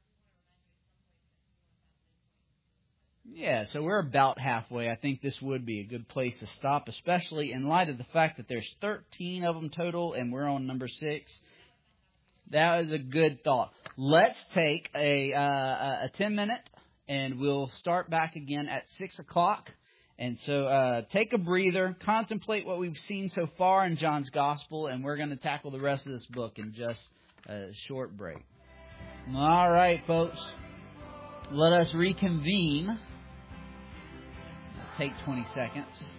Yeah, so we're about halfway. I think this would be a good place to stop, especially in light of the fact that there's thirteen of them total and we're on number six. That is a good thought. Let's take a uh, a ten minute and we'll start back again at six o'clock. And so uh, take a breather, contemplate what we've seen so far in John's Gospel, and we're going to tackle the rest of this book in just a short break. All right, folks. Let us reconvene. Take twenty seconds.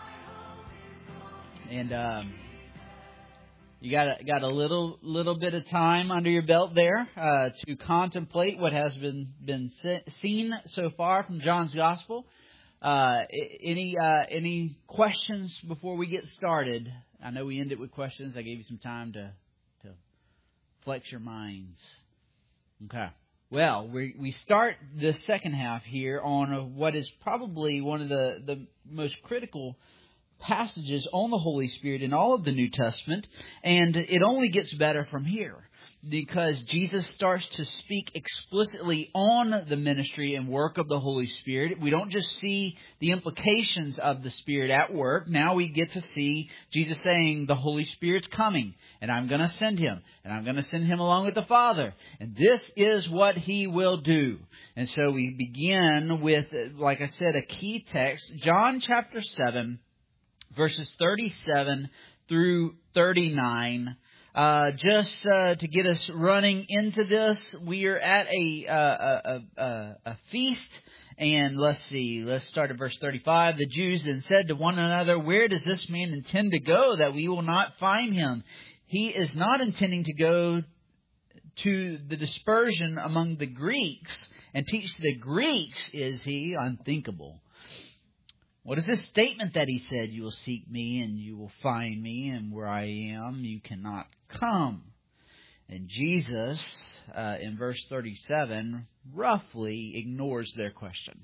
And um, you got a, got a little little bit of time under your belt there uh, to contemplate what has been been seen so far from John's Gospel. Uh, any uh, any questions before we get started? I know we ended with questions. I gave you some time to to flex your minds. Okay. Well, we we start the second half here on what is probably one of the, the most critical passages on the Holy Spirit in all of the New Testament, and it only gets better from here because Jesus starts to speak explicitly on the ministry and work of the Holy Spirit. We don't just see the implications of the Spirit at work. Now we get to see Jesus saying, the Holy Spirit's coming, and I'm going to send him, and I'm going to send him along with the Father. And this is what he will do. And so we begin with, like I said, a key text, John chapter seven, verses thirty-seven through thirty-nine. Uh, just uh, to get us running into this, we are at a, uh, a, a, a feast, and let's see, let's start at verse thirty-five. The Jews then said to one another, where does this man intend to go that we will not find him? He is not intending to go to the dispersion among the Greeks and teach the Greeks, is he? Unthinkable. What is this statement that he said, you will seek me and you will find me, and where I am you cannot come? And Jesus, uh, in verse thirty-seven, roughly ignores their question.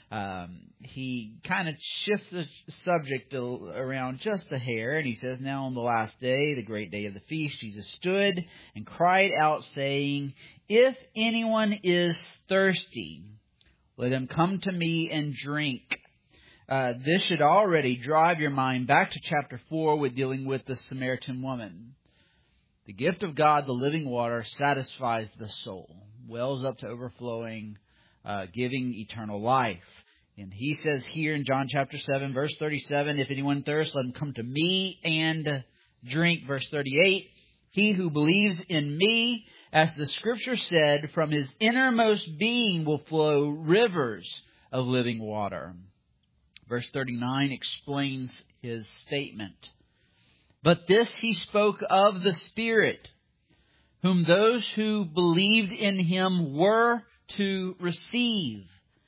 um, he kind of shifts the subject around just a hair, and he says, now on the last day, the great day of the feast, Jesus stood and cried out, saying, if anyone is thirsty, let him come to me and drink. Uh, this should already drive your mind back to chapter four with dealing with the Samaritan woman. The gift of God, the living water, satisfies the soul, wells up to overflowing, uh, giving eternal life. And he says here in John chapter seven, verse thirty-seven, if anyone thirsts, let him come to me and drink. Verse thirty-eight, he who believes in me, as the scripture said, from his innermost being will flow rivers of living water. Verse thirty-nine explains his statement. But this he spoke of the Spirit, whom those who believed in him were to receive.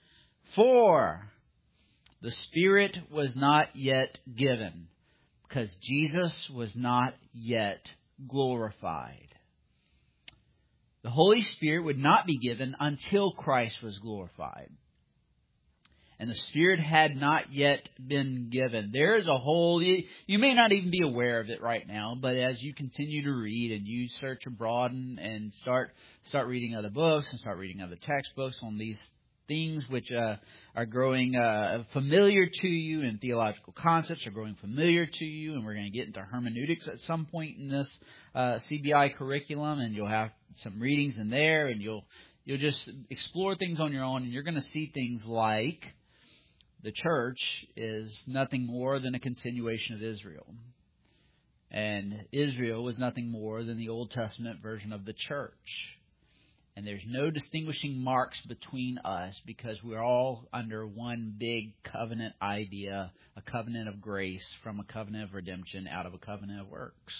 For the Spirit was not yet given, because Jesus was not yet glorified. The Holy Spirit would not be given until Christ was glorified. And the Spirit had not yet been given. There is a whole, you may not even be aware of it right now, but as you continue to read and you search abroad and, and start start reading other books and start reading other textbooks on these things which uh, are growing uh, familiar to you, and theological concepts are growing familiar to you, and we're going to get into hermeneutics at some point in this uh, C B I curriculum, and you'll have some readings in there, and you'll you'll just explore things on your own, and you're going to see things like the church is nothing more than a continuation of Israel. And Israel was nothing more than the Old Testament version of the church. And there's no distinguishing marks between us because we're all under one big covenant idea, a covenant of grace from a covenant of redemption out of a covenant of works.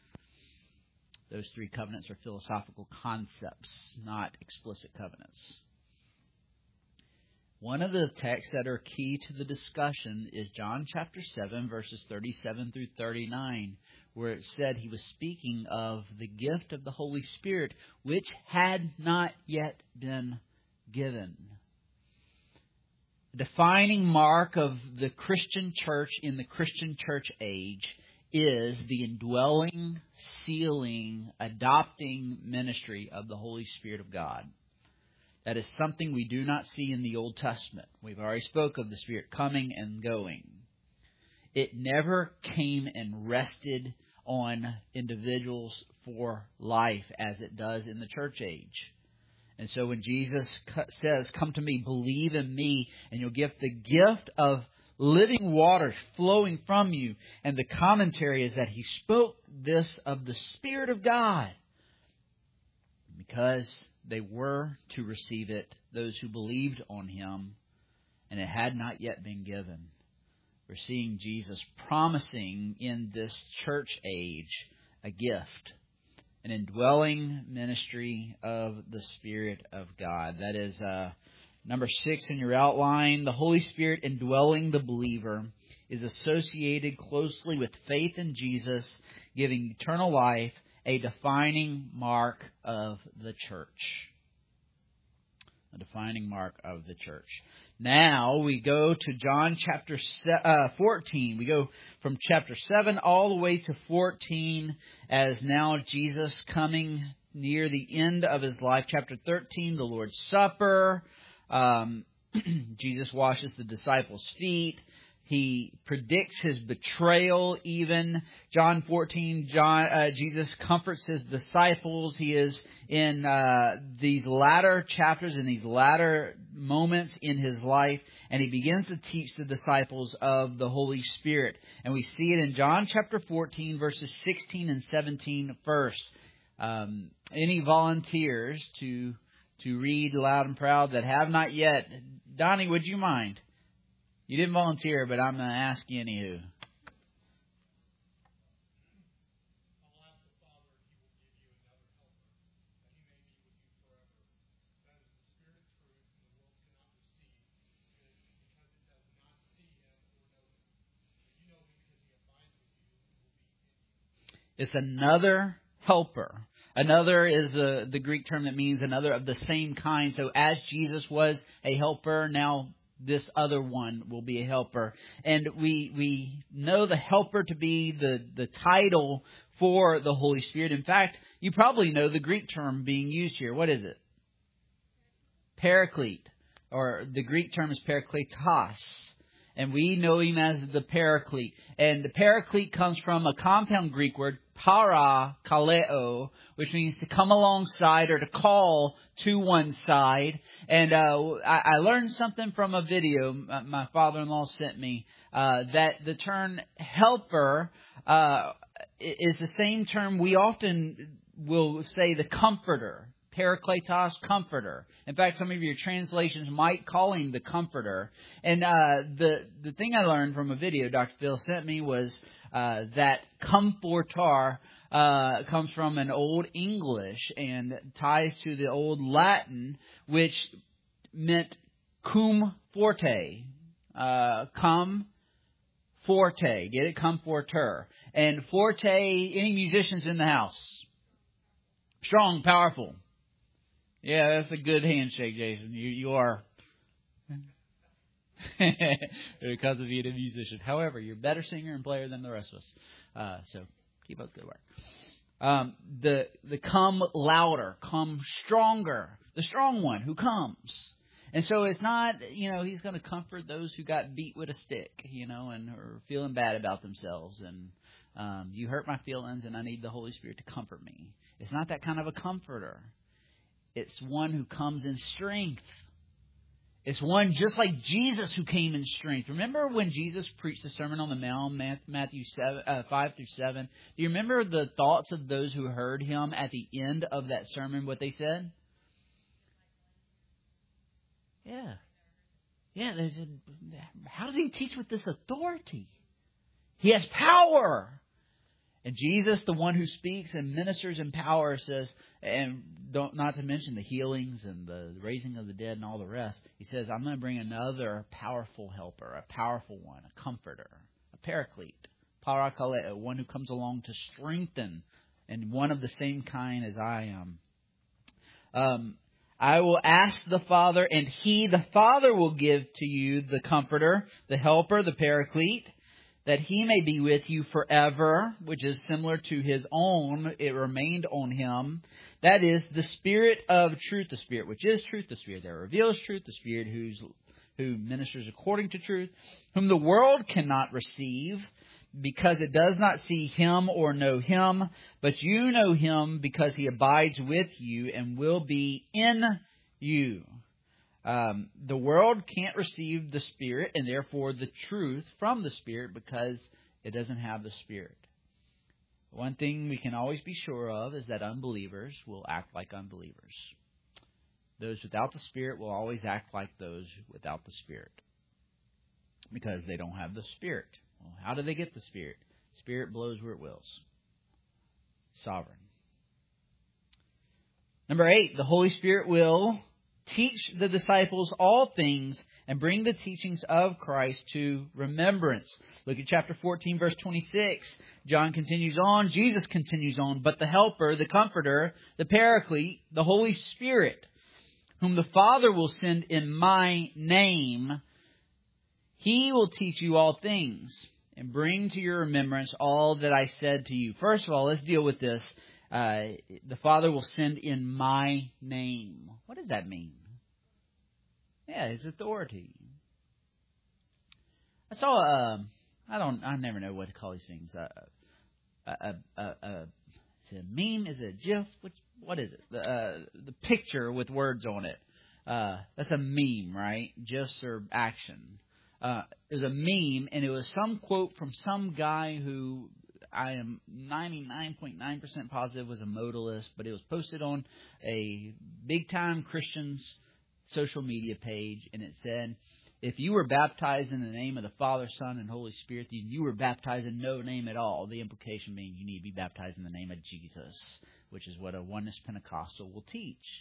Those three covenants are philosophical concepts, not explicit covenants. One of the texts that are key to the discussion is John chapter seven, verses thirty-seven through thirty-nine, where it said he was speaking of the gift of the Holy Spirit, which had not yet been given. The defining mark of the Christian church in the Christian church age is the indwelling, sealing, adopting ministry of the Holy Spirit of God. That is something we do not see in the Old Testament. We've already spoke of the Spirit coming and going. It never came and rested on individuals for life as it does in the church age. And so when Jesus says, come to me, believe in me, and you'll get the gift of living water flowing from you. And the commentary is that he spoke this of the Spirit of God because they were to receive it, those who believed on him, and it had not yet been given. We're seeing Jesus promising in this church age a gift, an indwelling ministry of the Spirit of God. That is uh, number six in your outline. The Holy Spirit indwelling the believer is associated closely with faith in Jesus, giving eternal life, a defining mark of the church. A defining mark of the church. Now we go to John chapter fourteen. We go from chapter seven all the way to fourteen as now Jesus coming near the end of his life. Chapter thirteen, the Lord's Supper. Um, Jesus washes the disciples' feet. He predicts his betrayal even. John fourteen, John, uh, Jesus comforts his disciples. He is in uh, these latter chapters, in these latter moments in his life, and he begins to teach the disciples of the Holy Spirit. And we see it in John chapter fourteen, verses sixteen and seventeen first. Um, any volunteers to to read loud and proud that have not yet? Donnie, would you mind? You didn't volunteer, but I'm going to ask you anywho. It's another helper. Another is uh, the Greek term that means another of the same kind. So as Jesus was a helper, now this other one will be a helper. And we we know the helper to be the, the title for the Holy Spirit. In fact, you probably know the Greek term being used here. What is it? Paraclete. Or the Greek term is parakletos. And we know him as the Paraclete. And the Paraclete comes from a compound Greek word, para kaleo, which means to come alongside or to call to one side. And uh, I, I learned something from a video my father-in-law sent me, uh, that the term helper uh, is the same term we often will say the comforter. Parakletos, comforter. In fact, some of your translations might call him the comforter. And uh, the the thing I learned from a video Doctor Phil sent me was uh, that comfortar uh, comes from an old English and ties to the old Latin, which meant cum forte. Uh, cum forte. Get it? Comforter. And forte, any musicians in the house? Strong, powerful. Yeah, that's a good handshake, Jason. You you are because of being a musician. However, you're a better singer and player than the rest of us. Uh, so keep up the good work. Um, the the come louder, come stronger, the strong one who comes. And so it's not, you know, he's going to comfort those who got beat with a stick, you know, and are feeling bad about themselves. And um, you hurt my feelings, and I need the Holy Spirit to comfort me. It's not that kind of a comforter. It's one who comes in strength. It's one just like Jesus who came in strength. Remember when Jesus preached the Sermon on the Mount, Matthew seven, uh, five through seven? Do you remember the thoughts of those who heard him at the end of that sermon, what they said? Yeah. Yeah, they said, how does he teach with this authority? He has power. And Jesus, the one who speaks and ministers in power, says, and don't not to mention the healings and the raising of the dead and all the rest, he says, I'm going to bring another powerful helper, a powerful one, a comforter, a paraclete, parakaleo, one who comes along to strengthen, and one of the same kind as I am. Um, I will ask the Father, and He, the Father, will give to you the comforter, the helper, the paraclete, that He may be with you forever, which is similar to His own. It remained on Him. That is the Spirit of truth, the Spirit which is truth, the Spirit that reveals truth, the Spirit who's, who ministers according to truth, whom the world cannot receive, because it does not see Him or know Him, but you know Him because He abides with you and will be in you. Um, the world can't receive the Spirit and therefore the truth from the Spirit because it doesn't have the Spirit. One thing we can always be sure of is that unbelievers will act like unbelievers. Those without the Spirit will always act like those without the Spirit because they don't have the Spirit. Well, how do they get the Spirit? Spirit blows where it wills. Sovereign. Number eight, the Holy Spirit will teach the disciples all things and bring the teachings of Christ to remembrance. Look at chapter fourteen, verse twenty-six. John continues on. Jesus continues on. But the Helper, the Comforter, the Paraclete, the Holy Spirit, whom the Father will send in my name, He will teach you all things and bring to your remembrance all that I said to you. First of all, let's deal with this. Uh, the Father will send in my name. What does that mean? Yeah, His authority. I saw a, I don't, I never know what to call these things. A, a, a, a, is it a meme? Is it a GIF? What, what is it? The, uh, the picture with words on it. Uh, that's a meme, right? GIFs are action. Uh, it was a meme, and it was some quote from some guy who I am ninety-nine point nine percent positive was a modalist, but it was posted on a big-time Christian's social media page, and it said, if you were baptized in the name of the Father, Son, and Holy Spirit, then you were baptized in no name at all. The implication being you need to be baptized in the name of Jesus, which is what a Oneness Pentecostal will teach.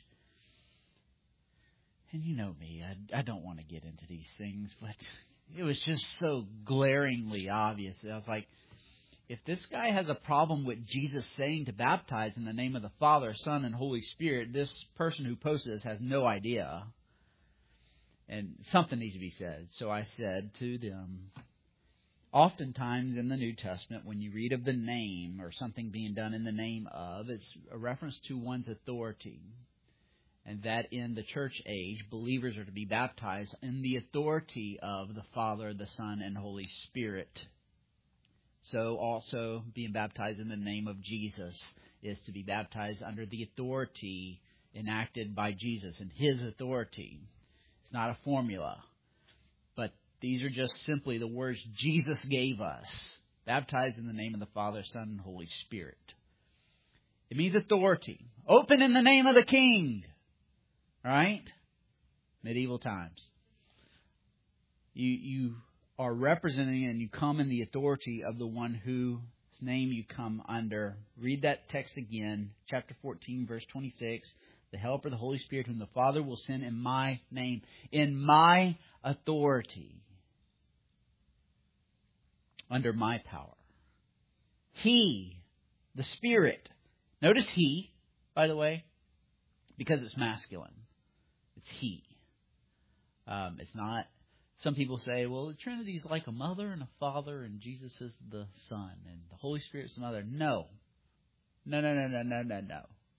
And you know me, I, I don't want to get into these things, but it was just so glaringly obvious. I was like, if this guy has a problem with Jesus saying to baptize in the name of the Father, Son, and Holy Spirit, this person who posted this has no idea. And something needs to be said. So I said to them, oftentimes in the New Testament, when you read of the name or something being done in the name of, it's a reference to one's authority. And that in the church age, believers are to be baptized in the authority of the Father, the Son, and Holy Spirit. So also being baptized in the name of Jesus is to be baptized under the authority enacted by Jesus and His authority. It's not a formula, but these are just simply the words Jesus gave us. Baptized in the name of the Father, Son, and Holy Spirit. It means authority. Open in the name of the King. Right? Medieval times. You you are representing and you come in the authority of the one whose name you come under. Read that text again. Chapter fourteen, verse twenty-six. The Helper, the Holy Spirit, whom the Father will send in my name. In my authority. Under my power. He, the Spirit. Notice He, by the way, because it's masculine. It's He. Um, it's not. Some people say, well, the Trinity is like a mother and a father, and Jesus is the Son, and the Holy Spirit is the mother. No. No, no, no, no, no, no, no.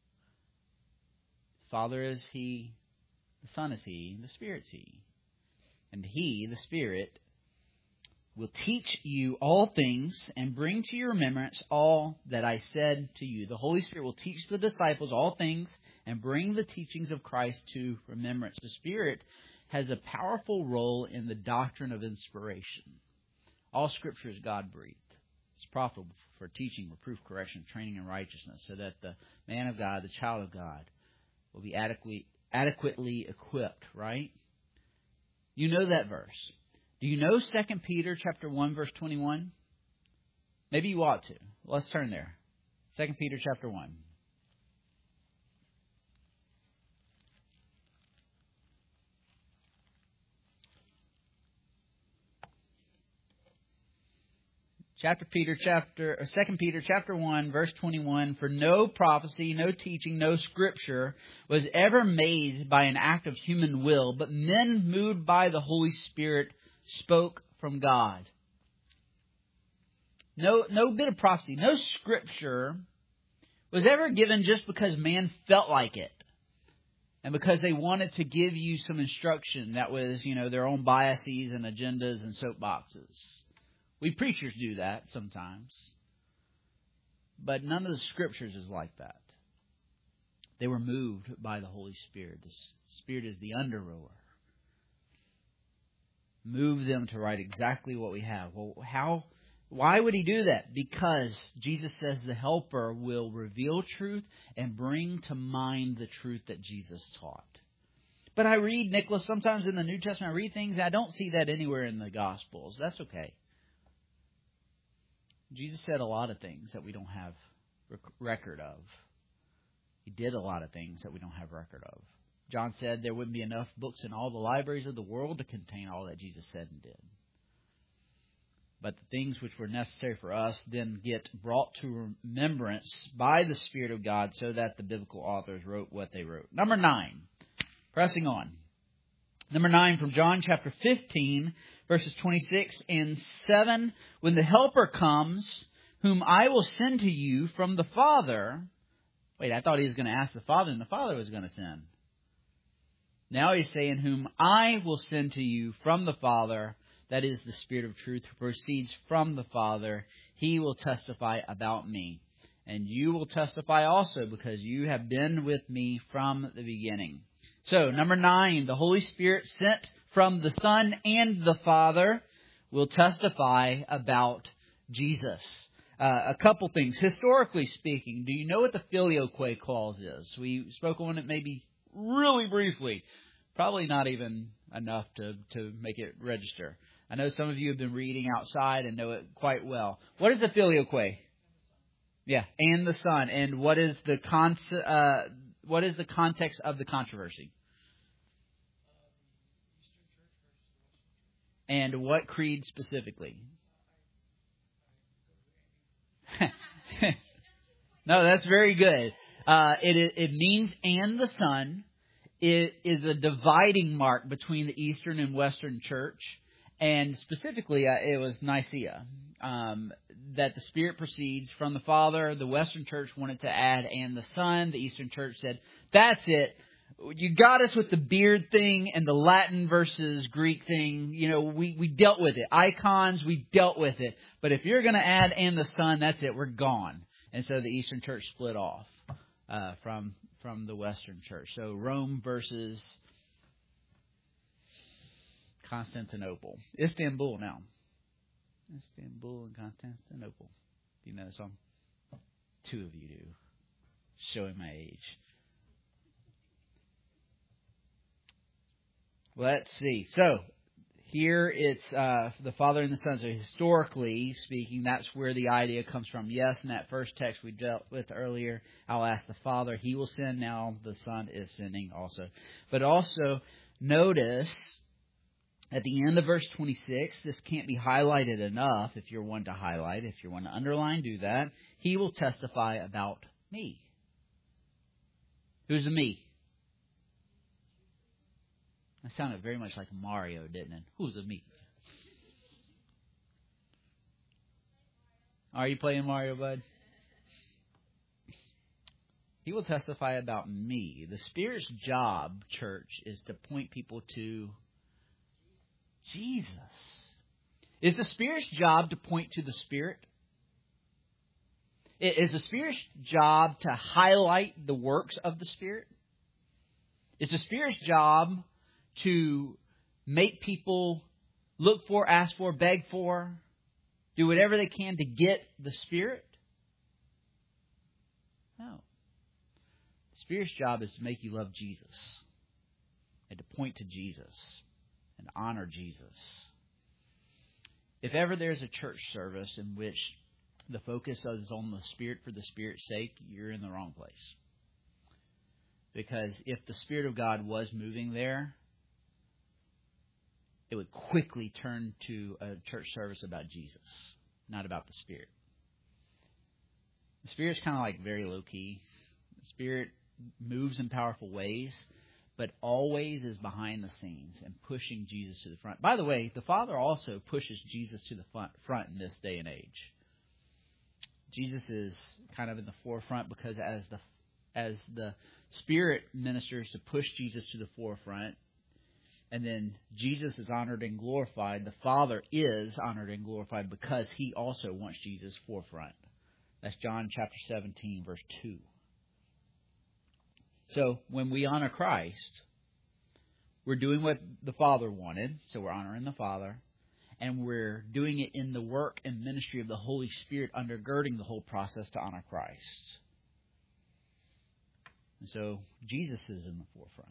Father is He, the Son is He, and the Spirit's He. And He, the Spirit, will teach you all things and bring to your remembrance all that I said to you. The Holy Spirit will teach the disciples all things and bring the teachings of Christ to remembrance. The Spirit has a powerful role in the doctrine of inspiration. All Scripture is God-breathed. It's profitable for teaching, reproof, correction, training in righteousness, so that the man of God, the child of God, will be adequately, adequately equipped, right? You know that verse. Do you know Second Peter chapter one, verse twenty-one? Maybe you ought to. Let's turn there. Second Peter chapter one. Chapter Peter, chapter, or Second Peter, chapter one, verse twenty-one. For no prophecy, no teaching, no scripture was ever made by an act of human will, but men moved by the Holy Spirit spoke from God. No, no bit of prophecy, no scripture was ever given just because man felt like it, and because they wanted to give you some instruction that was, you know, their own biases and agendas and soapboxes. We preachers do that sometimes. But none of the Scriptures is like that. They were moved by the Holy Spirit. The Spirit is the underrower. Move them to write exactly what we have. Well, how? Why would He do that? Because Jesus says the Helper will reveal truth and bring to mind the truth that Jesus taught. But I read, Nicholas, sometimes in the New Testament, I read things, and I don't see that anywhere in the Gospels. That's okay. Jesus said a lot of things that we don't have record of. He did a lot of things that we don't have record of. John said there wouldn't be enough books in all the libraries of the world to contain all that Jesus said and did. But the things which were necessary for us then get brought to remembrance by the Spirit of God so that the biblical authors wrote what they wrote. Number nine, pressing on. Number nine from John chapter fifteen, verses twenty-six and seven. When the Helper comes, whom I will send to you from the Father. Wait, I thought he was going to ask the Father and the Father was going to send. Now he's saying, whom I will send to you from the Father, that is the Spirit of truth who proceeds from the Father. He will testify about me. And you will testify also because you have been with me from the beginning. So, number nine, the Holy Spirit sent from the Son and the Father will testify about Jesus. Uh, a couple things. Historically speaking, do you know what the filioque clause is? We spoke on it maybe really briefly. Probably not even enough to, to make it register. I know some of you have been reading outside and know it quite well. What is the filioque? Yeah, and the Son. And what is the con- uh, what is the context of the controversy? And what creed specifically? No, that's very good. Uh, it it means and the Son. it is a dividing mark between the Eastern and Western church. And specifically, uh, it was Nicaea, um, that the Spirit proceeds from the Father. The Western church wanted to add and the Son. The Eastern church said, that's it. You got us with the beard thing and the Latin versus Greek thing. You know, we, we dealt with it. Icons, we dealt with it. But if you're going to add and the Son, that's it. We're gone. And so the Eastern church split off uh, from from the Western church. So Rome versus Constantinople. Istanbul now. Istanbul and Constantinople. Do you know the song? Two of you do. Showing my age. Let's see. So, here it's uh, the Father and the Son. So, historically speaking, that's where the idea comes from. Yes, in that first text we dealt with earlier, I'll ask the Father, He will send. Now the Son is sending also. But also, notice at the end of verse twenty-six, this can't be highlighted enough. If you're one to highlight, if you're one to underline, do that. He will testify about me. Who's the me? That sounded very much like Mario, didn't it? Who's the me? Are you playing Mario, bud? He will testify about me. The Spirit's job, church, is to point people to Jesus. Is the Spirit's job to point to the Spirit? Is the Spirit's job to highlight the works of the Spirit? Is the Spirit's job to make people look for, ask for, beg for, do whatever they can to get the Spirit? No. The Spirit's job is to make you love Jesus and to point to Jesus and honor Jesus. If ever there's a church service in which the focus is on the Spirit for the Spirit's sake, you're in the wrong place. Because if the Spirit of God was moving there, it would quickly turn to a church service about Jesus, not about the Spirit. The Spirit's kind of like very low-key. The Spirit moves in powerful ways, but always is behind the scenes and pushing Jesus to the front. By the way, the Father also pushes Jesus to the front in this day and age. Jesus is kind of in the forefront because as the as the Spirit ministers to push Jesus to the forefront, and then Jesus is honored and glorified, the Father is honored and glorified because He also wants Jesus forefront. That's John chapter seventeen, verse two. So when we honor Christ, we're doing what the Father wanted, so we're honoring the Father, and we're doing it in the work and ministry of the Holy Spirit undergirding the whole process to honor Christ. And so Jesus is in the forefront.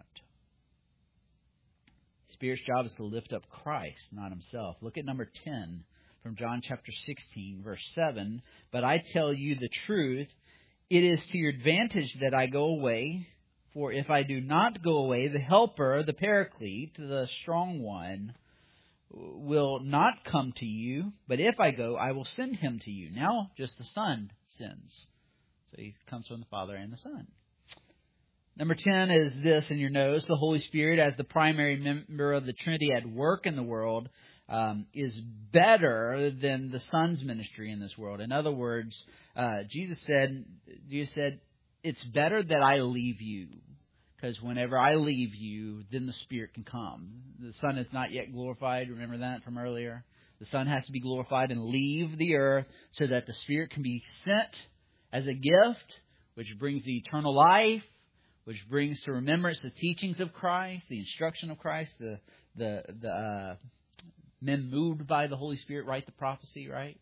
Spirit's job is to lift up Christ, not Himself. Look at number ten from John chapter sixteen, verse seven. But I tell you the truth, it is to your advantage that I go away. For if I do not go away, the Helper, the Paraclete, the strong one, will not come to you. But if I go, I will send Him to you. Now, just the Son sends. So He comes from the Father and the Son. Number ten is this in your notes. The Holy Spirit, as the primary member of the Trinity at work in the world, um, is better than the Son's ministry in this world. In other words, uh, Jesus said, Jesus said, it's better that I leave you. Because whenever I leave you, then the Spirit can come. The Son is not yet glorified. Remember that from earlier? The Son has to be glorified and leave the earth so that the Spirit can be sent as a gift, which brings the eternal life, which brings to remembrance the teachings of Christ, the instruction of Christ, the the the uh, men moved by the Holy Spirit write the prophecy, right?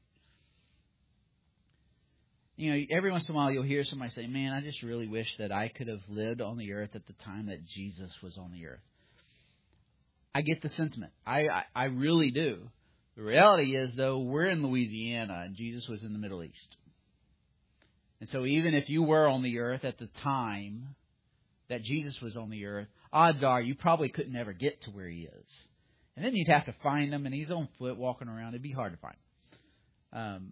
You know, every once in a while you'll hear somebody say, man, I just really wish that I could have lived on the earth at the time that Jesus was on the earth. I get the sentiment. I, I, I really do. The reality is, though, we're in Louisiana and Jesus was in the Middle East. And so even if you were on the earth at the time that Jesus was on the earth, odds are you probably couldn't ever get to where He is. And then you'd have to find Him, and He's on foot walking around. It'd be hard to find Him. Um,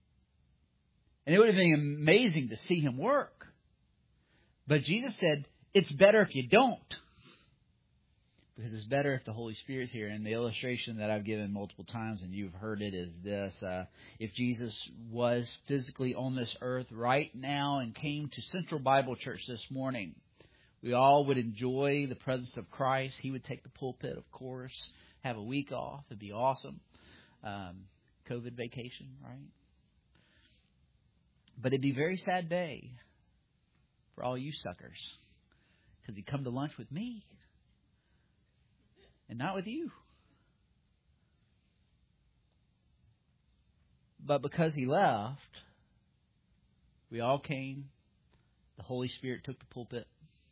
and it would have been amazing to see Him work. But Jesus said, it's better if you don't. Because it's better if the Holy Spirit's here. And the illustration that I've given multiple times, and you've heard it, is this. Uh, if Jesus was physically on this earth right now and came to Central Bible Church this morning, we all would enjoy the presence of Christ. He would take the pulpit, of course, have a week off. It'd be awesome. Um, COVID vacation, right? But it'd be a very sad day for all you suckers. Because he'd come to lunch with me. And not with you. But because he left, we all came. The Holy Spirit took the pulpit.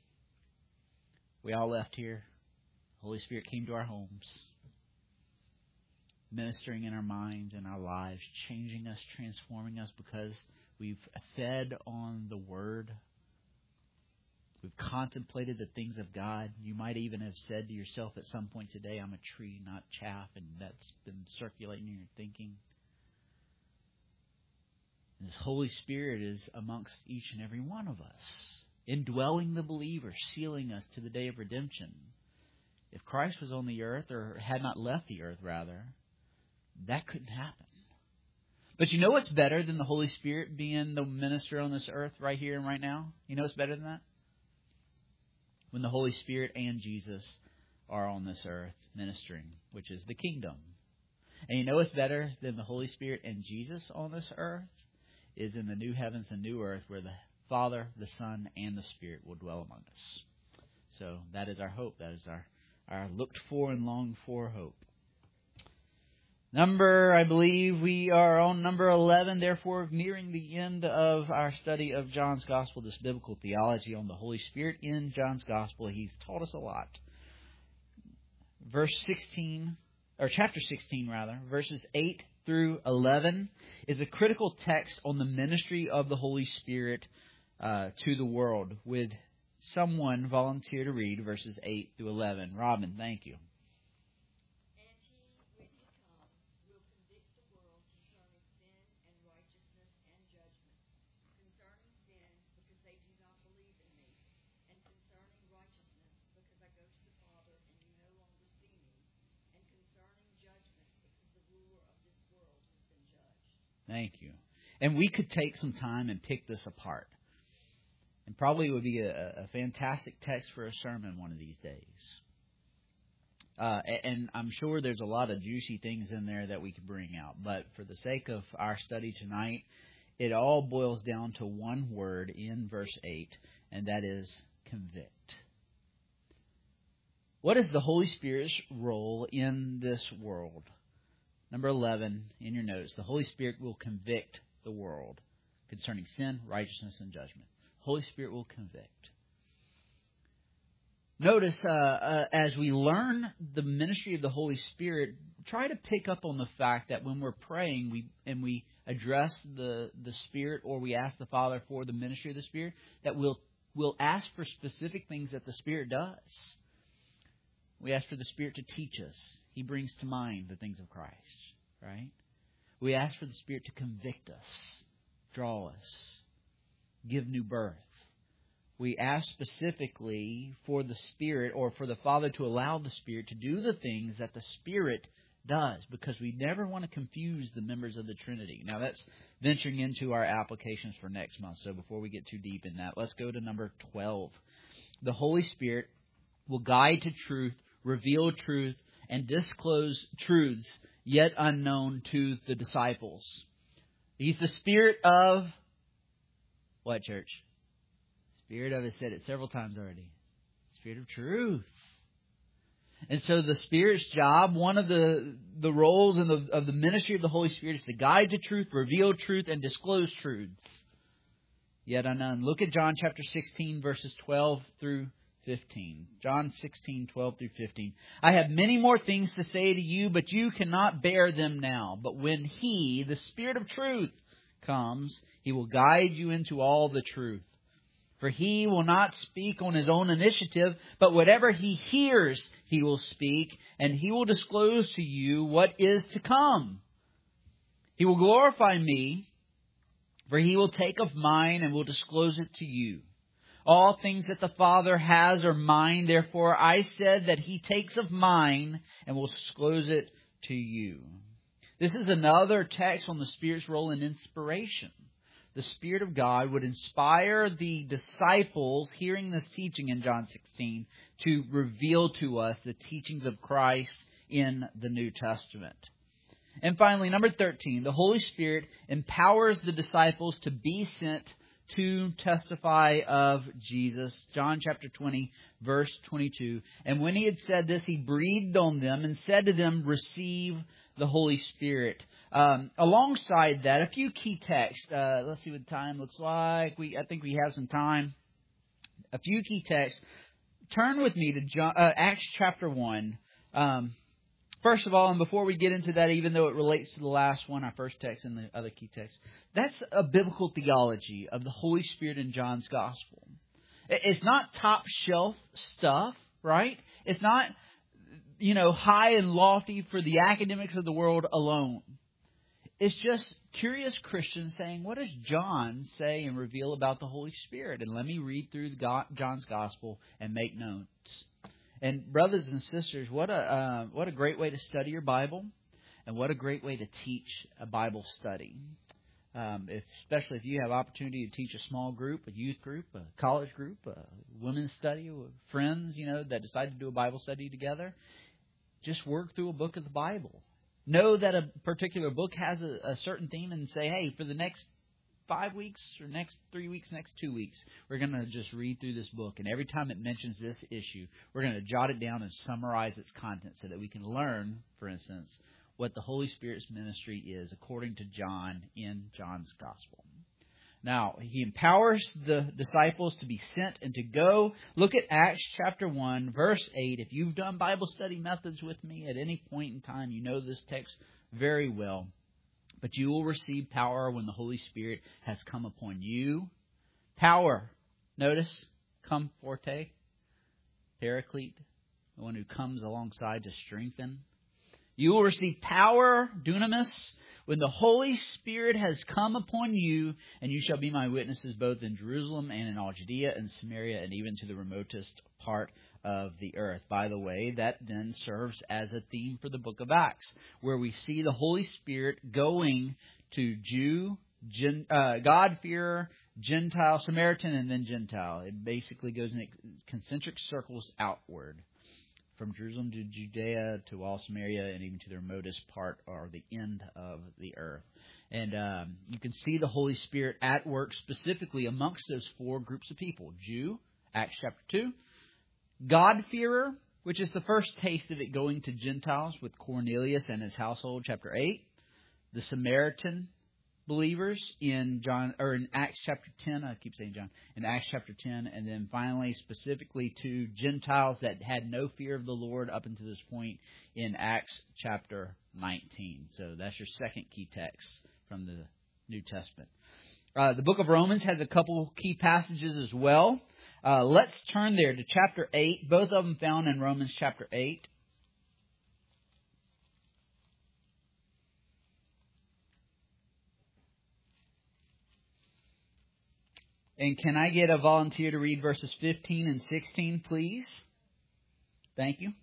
We all left here. The Holy Spirit came to our homes, ministering in our minds and our lives, changing us, transforming us because we've fed on the Word. We've contemplated the things of God. You might even have said to yourself at some point today, I'm a tree, not chaff, and that's been circulating in your thinking. And His Holy Spirit is amongst each and every one of us, indwelling the believer, sealing us to the day of redemption. If Christ was on the earth, or had not left the earth, rather, that couldn't happen. But you know what's better than the Holy Spirit being the minister on this earth right here and right now? You know what's better than that? When the Holy Spirit and Jesus are on this earth ministering, which is the kingdom. And you know what's better than the Holy Spirit and Jesus on this earth? Is in the new heavens and new earth where the Father, the Son, and the Spirit will dwell among us. So that is our hope. That is our, our looked for and longed for hope. Number, I believe we are on number eleven, therefore nearing the end of our study of John's Gospel, this biblical theology on the Holy Spirit in John's Gospel. He's taught us a lot. Verse sixteen, or chapter sixteen rather, verses eight through eleven is a critical text on the ministry of the Holy Spirit uh, to the world. Would someone volunteer to read verses eight through eleven? Robin, thank you. Thank you. And we could take some time and pick this apart. And probably it would be a, a fantastic text for a sermon one of these days. Uh, and I'm sure there's a lot of juicy things in there that we could bring out. But for the sake of our study tonight, it all boils down to one word in verse eight, and that is convict. What is the Holy Spirit's role in this world? Number eleven in your notes, the Holy Spirit will convict the world concerning sin, righteousness, and judgment. Holy Spirit will convict. Notice, uh, uh, as we learn the ministry of the Holy Spirit, try to pick up on the fact that when we're praying we and we address the, the Spirit, or we ask the Father for the ministry of the Spirit, that we'll, we'll ask for specific things that the Spirit does. We ask for the Spirit to teach us. He brings to mind the things of Christ, right? We ask for the Spirit to convict us, draw us, give new birth. We ask specifically for the Spirit, or for the Father to allow the Spirit to do the things that the Spirit does, because we never want to confuse the members of the Trinity. Now that's venturing into our applications for next month, so before we get too deep in that, let's go to number twelve. The Holy Spirit will guide to truth, reveal truth, and disclose truths yet unknown to the disciples. He's the Spirit of what, church? Spirit of, I said it several times already. Spirit of truth. And so the Spirit's job, one of the, the roles in the, of the ministry of the Holy Spirit is to guide to truth, reveal truth, and disclose truths yet unknown. Look at John chapter sixteen, verses twelve through fifteen. John sixteen, twelve through fifteen. I have many more things to say to you, but you cannot bear them now. But when He, the Spirit of truth, comes, He will guide you into all the truth. For He will not speak on His own initiative, but whatever He hears, He will speak, and He will disclose to you what is to come. He will glorify Me, for He will take of mine and will disclose it to you. All things that the Father has are mine. Therefore I said that He takes of mine and will disclose it to you. This is another text on the Spirit's role in inspiration. The Spirit of God would inspire the disciples hearing this teaching in John sixteen to reveal to us the teachings of Christ in the New Testament. And finally, number thirteen, the Holy Spirit empowers the disciples to be sent to testify of Jesus. John chapter twenty, verse twenty-two. And when He had said this, He breathed on them and said to them, receive the Holy Spirit. Um, alongside that, a few key texts. Uh, let's see what time looks like. We, I think we have some time. A few key texts. Turn with me to John, uh, Acts chapter one. Um, first of all, and before we get into that, even though it relates to the last one, our first text and the other key text, that's a biblical theology of the Holy Spirit in John's Gospel. It's not top shelf stuff, right? It's not, you know, high and lofty for the academics of the world alone. It's just curious Christians saying, what does John say and reveal about the Holy Spirit? And let me read through John's Gospel and make notes. And brothers and sisters, what a uh, what a great way to study your Bible, and what a great way to teach a Bible study. Um, if, especially if you have opportunity to teach a small group, a youth group, a college group, a women's study, with friends, you know, that decide to do a Bible study together. Just work through a book of the Bible. Know that a particular book has a, a certain theme and say, hey, for the next five weeks or next three weeks, next two weeks, we're going to just read through this book. And every time it mentions this issue, we're going to jot it down and summarize its content so that we can learn, for instance, what the Holy Spirit's ministry is according to John in John's Gospel. Now, He empowers the disciples to be sent and to go. Look at Acts chapter one, verse eight. If you've done Bible study methods with me at any point in time, you know this text very well. But you will receive power when the Holy Spirit has come upon you. Power. Notice, come forte, paraclete, the one who comes alongside to strengthen. You will receive power, dunamis, when the Holy Spirit has come upon you, and you shall be my witnesses both in Jerusalem and in all Judea and Samaria and even to the remotest part of the earth. By the way, that then serves as a theme for the book of Acts, where we see the Holy Spirit going to Jew, Gen, uh, God-fearer, Gentile, Samaritan, and then Gentile. It basically goes in concentric circles outward. From Jerusalem to Judea to all Samaria and even to the remotest part or the end of the earth. And um, you can see the Holy Spirit at work specifically amongst those four groups of people. Jew, Acts chapter two. God-fearer, which is the first taste of it going to Gentiles with Cornelius and his household, chapter eight. The Samaritan believers in John or in Acts chapter ten. I keep saying John. In Acts chapter ten, and then finally specifically to Gentiles that had no fear of the Lord up until this point in Acts chapter nineteen. So that's your second key text from the New Testament. Uh, the book of Romans has a couple key passages as well. Uh, let's turn there to chapter eight. Both of them found in Romans chapter eight. And can I get a volunteer to read verses fifteen and sixteen, please? Thank you.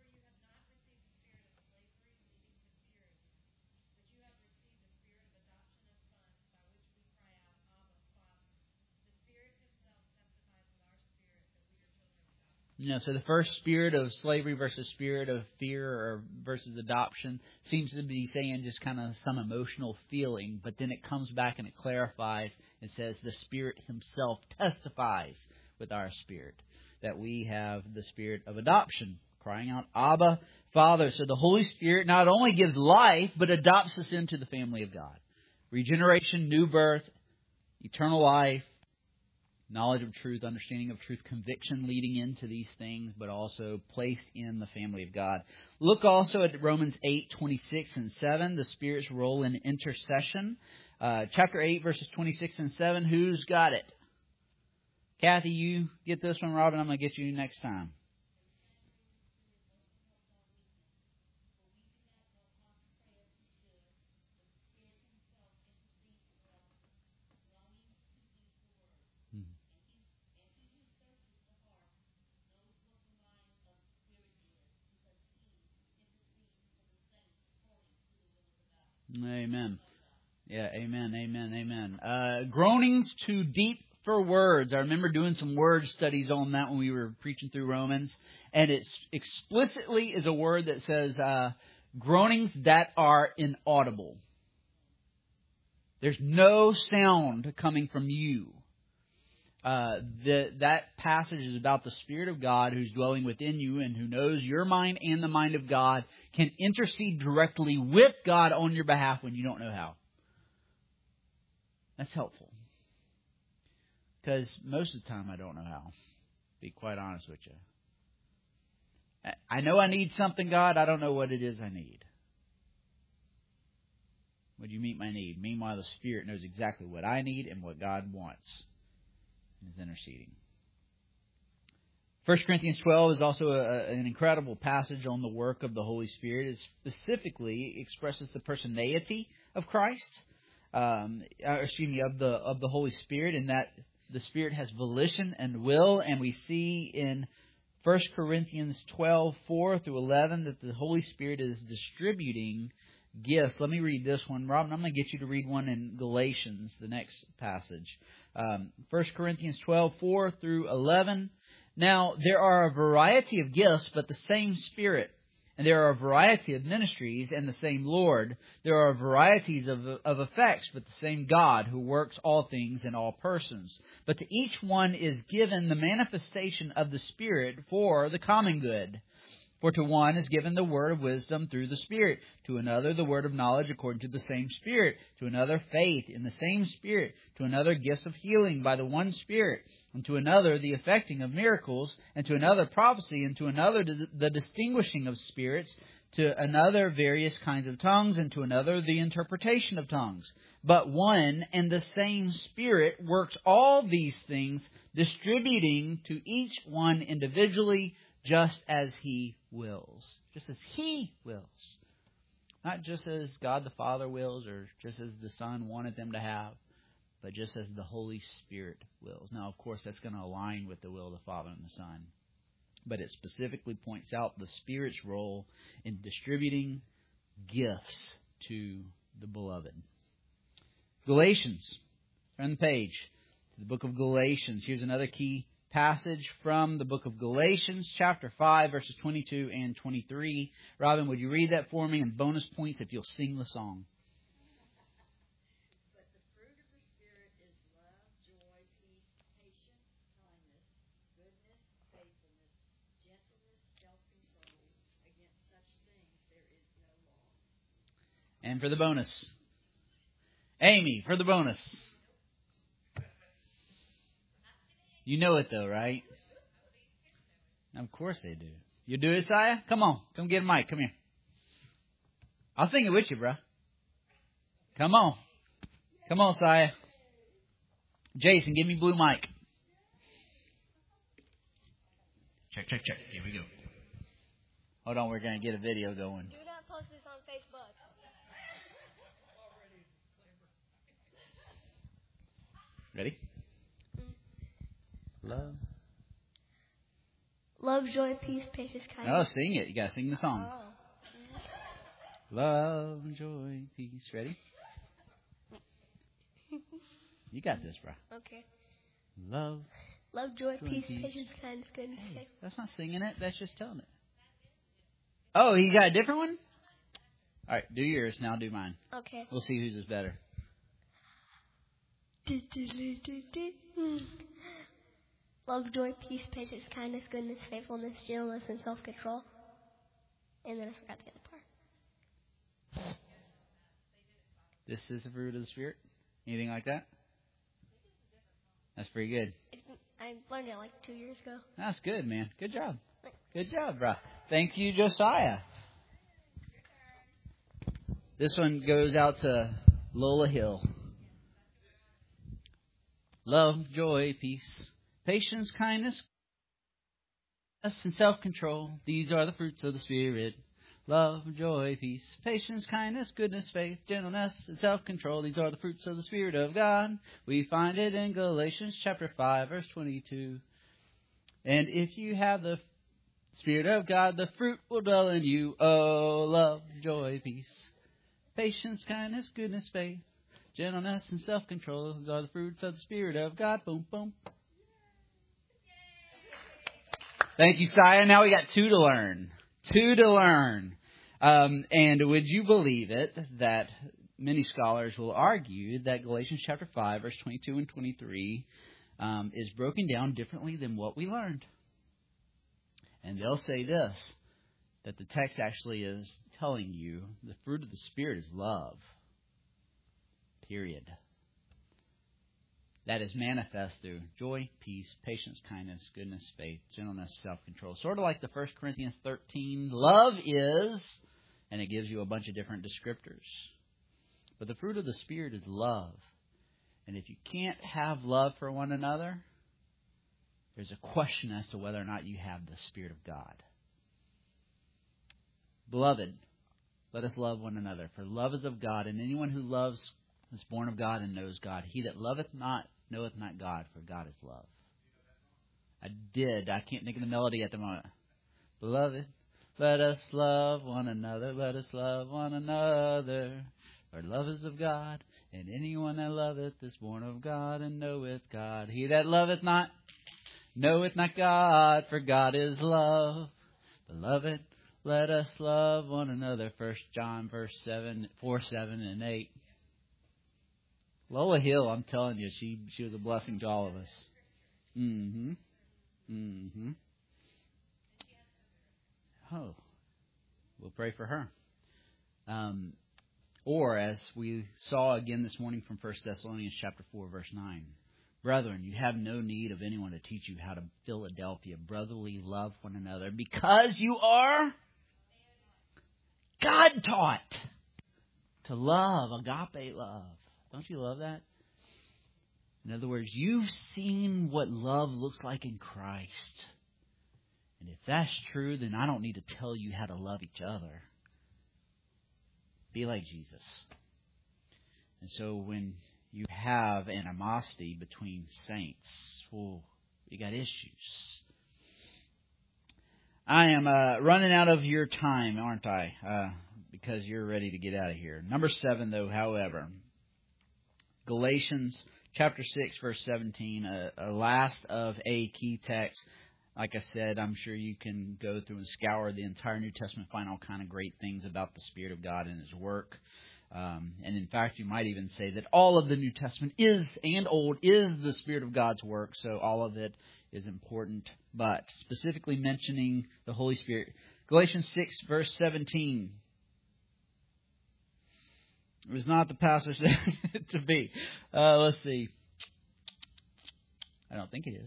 You know, so the first spirit of slavery versus spirit of fear or versus adoption seems to be saying just kind of some emotional feeling, but then it comes back and it clarifies and says the Spirit Himself testifies with our spirit that we have the spirit of adoption, crying out, Abba, Father. So the Holy Spirit not only gives life, but adopts us into the family of God. Regeneration, new birth, eternal life, knowledge of truth, understanding of truth, conviction leading into these things, but also placed in the family of God. Look also at Romans eight, twenty-six and seven, the Spirit's role in intercession. Uh, chapter eight, verses twenty-six and seven. Who's got it? Kathy, you get this one. Robin, I'm going to get you next time. Amen. Yeah, amen, amen, amen. Uh, groanings too deep for words. I remember doing some word studies on that when we were preaching through Romans. And it explicitly is a word that says uh, groanings that are inaudible. There's no sound coming from you. Uh, the, that passage is about the Spirit of God who's dwelling within you and who knows your mind and the mind of God, can intercede directly with God on your behalf when you don't know how. That's helpful. Because most of the time I don't know how. To be quite honest with you. I know I need something, God. I don't know what it is I need. Would you meet my need? Meanwhile, the Spirit knows exactly what I need and what God wants. Is interceding. First Corinthians twelve is also a, an incredible passage on the work of the Holy Spirit. It specifically expresses the personality of Christ, um, excuse me, of the of the Holy Spirit, in that the Spirit has volition and will, and we see in First Corinthians twelve four through eleven that the Holy Spirit is distributing gifts. Let me read this one, Robin. I'm going to get you to read one in Galatians, the next passage. Um, First Corinthians twelve four through eleven. Now, there are a variety of gifts, but the same Spirit. And there are a variety of ministries, and the same Lord. There are varieties of, of effects, but the same God, who works all things in all persons. But to each one is given the manifestation of the Spirit for the common good. For to one is given the word of wisdom through the Spirit, to another the word of knowledge according to the same Spirit, to another faith in the same Spirit, to another gifts of healing by the one Spirit, and to another the effecting of miracles, and to another prophecy, and to another the distinguishing of spirits, to another various kinds of tongues, and to another the interpretation of tongues. But one and the same Spirit works all these things, distributing to each one individually, just as He wills. Just as He wills. Not just as God the Father wills or just as the Son wanted them to have, but just as the Holy Spirit wills. Now, of course, that's going to align with the will of the Father and the Son. But it specifically points out the Spirit's role in distributing gifts to the beloved. Galatians. Turn the page to the book of Galatians. Here's another key passage from the book of Galatians, chapter five, verses twenty-two and twenty-three. Robin, would you read that for me? And bonus points if you'll sing the song. But the fruit of the Spirit is love, joy, peace, patience, kindness, goodness, faithfulness, gentleness, self-control. Against such things there is no law. And for the bonus. Amy, for the bonus. You know it though, right? Of course they do. You do it, Saya? Come on. Come get a mic. Come here. I'll sing it with you, bro. Come on. Come on, Saya. Jason, give me blue mic. Check, check, check. Here we go. Hold on, we're going to get a video going. Do not post this on Facebook. Ready? Love. Love, joy, peace, patience, Oh, kindness. sing it. You got to sing the song. Oh. Love, joy, peace. Ready? You got this, bro. Okay. Love. Love, joy, Joy, peace, peace. patience, kindness, goodness, Hey, faith. that's not singing it. That's just telling it. Oh, you got a different one? All right, do yours. Now do mine. Okay. We'll see whose is better. Do, do, do, do, do. Hmm. Love, joy, peace, patience, kindness, goodness, faithfulness, gentleness, and self-control. And then I forgot the other part. This is the fruit of the Spirit? Anything like that? That's pretty good. It's, I learned it like two years ago. That's good, man. Good job. Good job, bro. Thank you, Josiah. This one goes out to Lola Hill. Love, joy, peace, patience, kindness, and self-control. These are the fruits of the Spirit. Love, joy, peace, patience, kindness, goodness, faith, gentleness, and self-control. These are the fruits of the Spirit of God. We find it in Galatians chapter five, verse twenty-two. And if you have the Spirit of God, the fruit will dwell in you. Oh, love, joy, peace, patience, kindness, goodness, faith, gentleness, and self-control. Those are the fruits of the Spirit of God. Boom, boom. Thank you, Saya. Now we got two to learn. Two to learn. Um, and would you believe it that many scholars will argue that Galatians chapter five, verse twenty-two and twenty-three um, is broken down differently than what we learned. And they'll say this, that the text actually is telling you the fruit of the Spirit is love. Period. That is manifest through joy, peace, patience, kindness, goodness, faith, gentleness, self-control. Sort of like the First Corinthians thirteen, love is, and it gives you a bunch of different descriptors. But the fruit of the Spirit is love. And if you can't have love for one another, there's a question as to whether or not you have the Spirit of God. Beloved, let us love one another, for love is of God, and anyone who loves is born of God and knows God. He that loveth not knoweth not God, for God is love. I did. I can't think of the melody at the moment. Beloved, let us love one another. Let us love one another. For love is of God, and anyone that loveth is born of God and knoweth God. He that loveth not knoweth not God, for God is love. Beloved, let us love one another. First John verse seven, four, seven, and eight. Lola Hill, I'm telling you, she she was a blessing to all of us. Mm-hmm. Mm-hmm. Oh, we'll pray for her. Um, or as we saw again this morning from First Thessalonians chapter four, verse nine. Brethren, you have no need of anyone to teach you how to Philadelphia brotherly love one another, because you are God taught to love, agape love. Don't you love that? In other words, you've seen what love looks like in Christ. And if that's true, then I don't need to tell you how to love each other. Be like Jesus. And so when you have animosity between saints, well, you got issues. I am uh, running out of your time, aren't I? Uh, because you're ready to get out of here. Number seven, though, however, Galatians chapter six, verse seventeen, a, a last of a key text. Like I said, I'm sure you can go through and scour the entire New Testament, find all kind of great things about the Spirit of God and His work. Um, and in fact, you might even say that all of the New Testament is, and Old, is the Spirit of God's work. So all of it is important. But specifically mentioning the Holy Spirit, Galatians six, verse seventeen. It was not the passage to be. Uh, let's see. I don't think it is.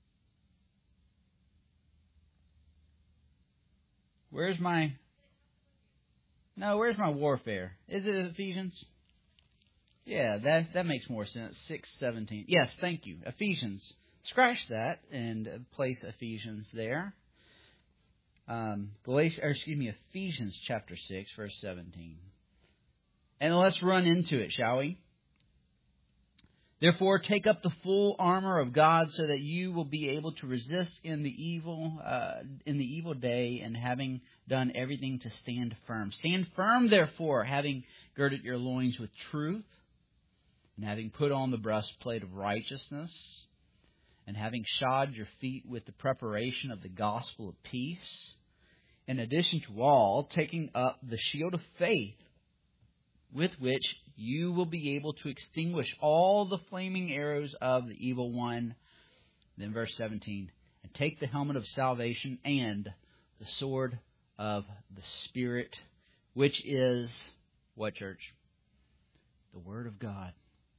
Where's my... No, where's my warfare? Is it Ephesians? Yeah, that that makes more sense. six seventeen. Yes, thank you. Ephesians. Scratch that and place Ephesians there. Um, Galatians, or excuse me, Ephesians chapter six, verse seventeen. And let's run into it, shall we? Therefore, take up the full armor of God, so that you will be able to resist in the evil uh, in the evil day, and having done everything to stand firm. Stand firm, therefore, having girded your loins with truth, and having put on the breastplate of righteousness, and having shod your feet with the preparation of the gospel of peace. In addition to all, taking up the shield of faith, with which you will be able to extinguish all the flaming arrows of the evil one. Then verse seventeen, and take the helmet of salvation and the sword of the Spirit, which is, what, church? The Word of God.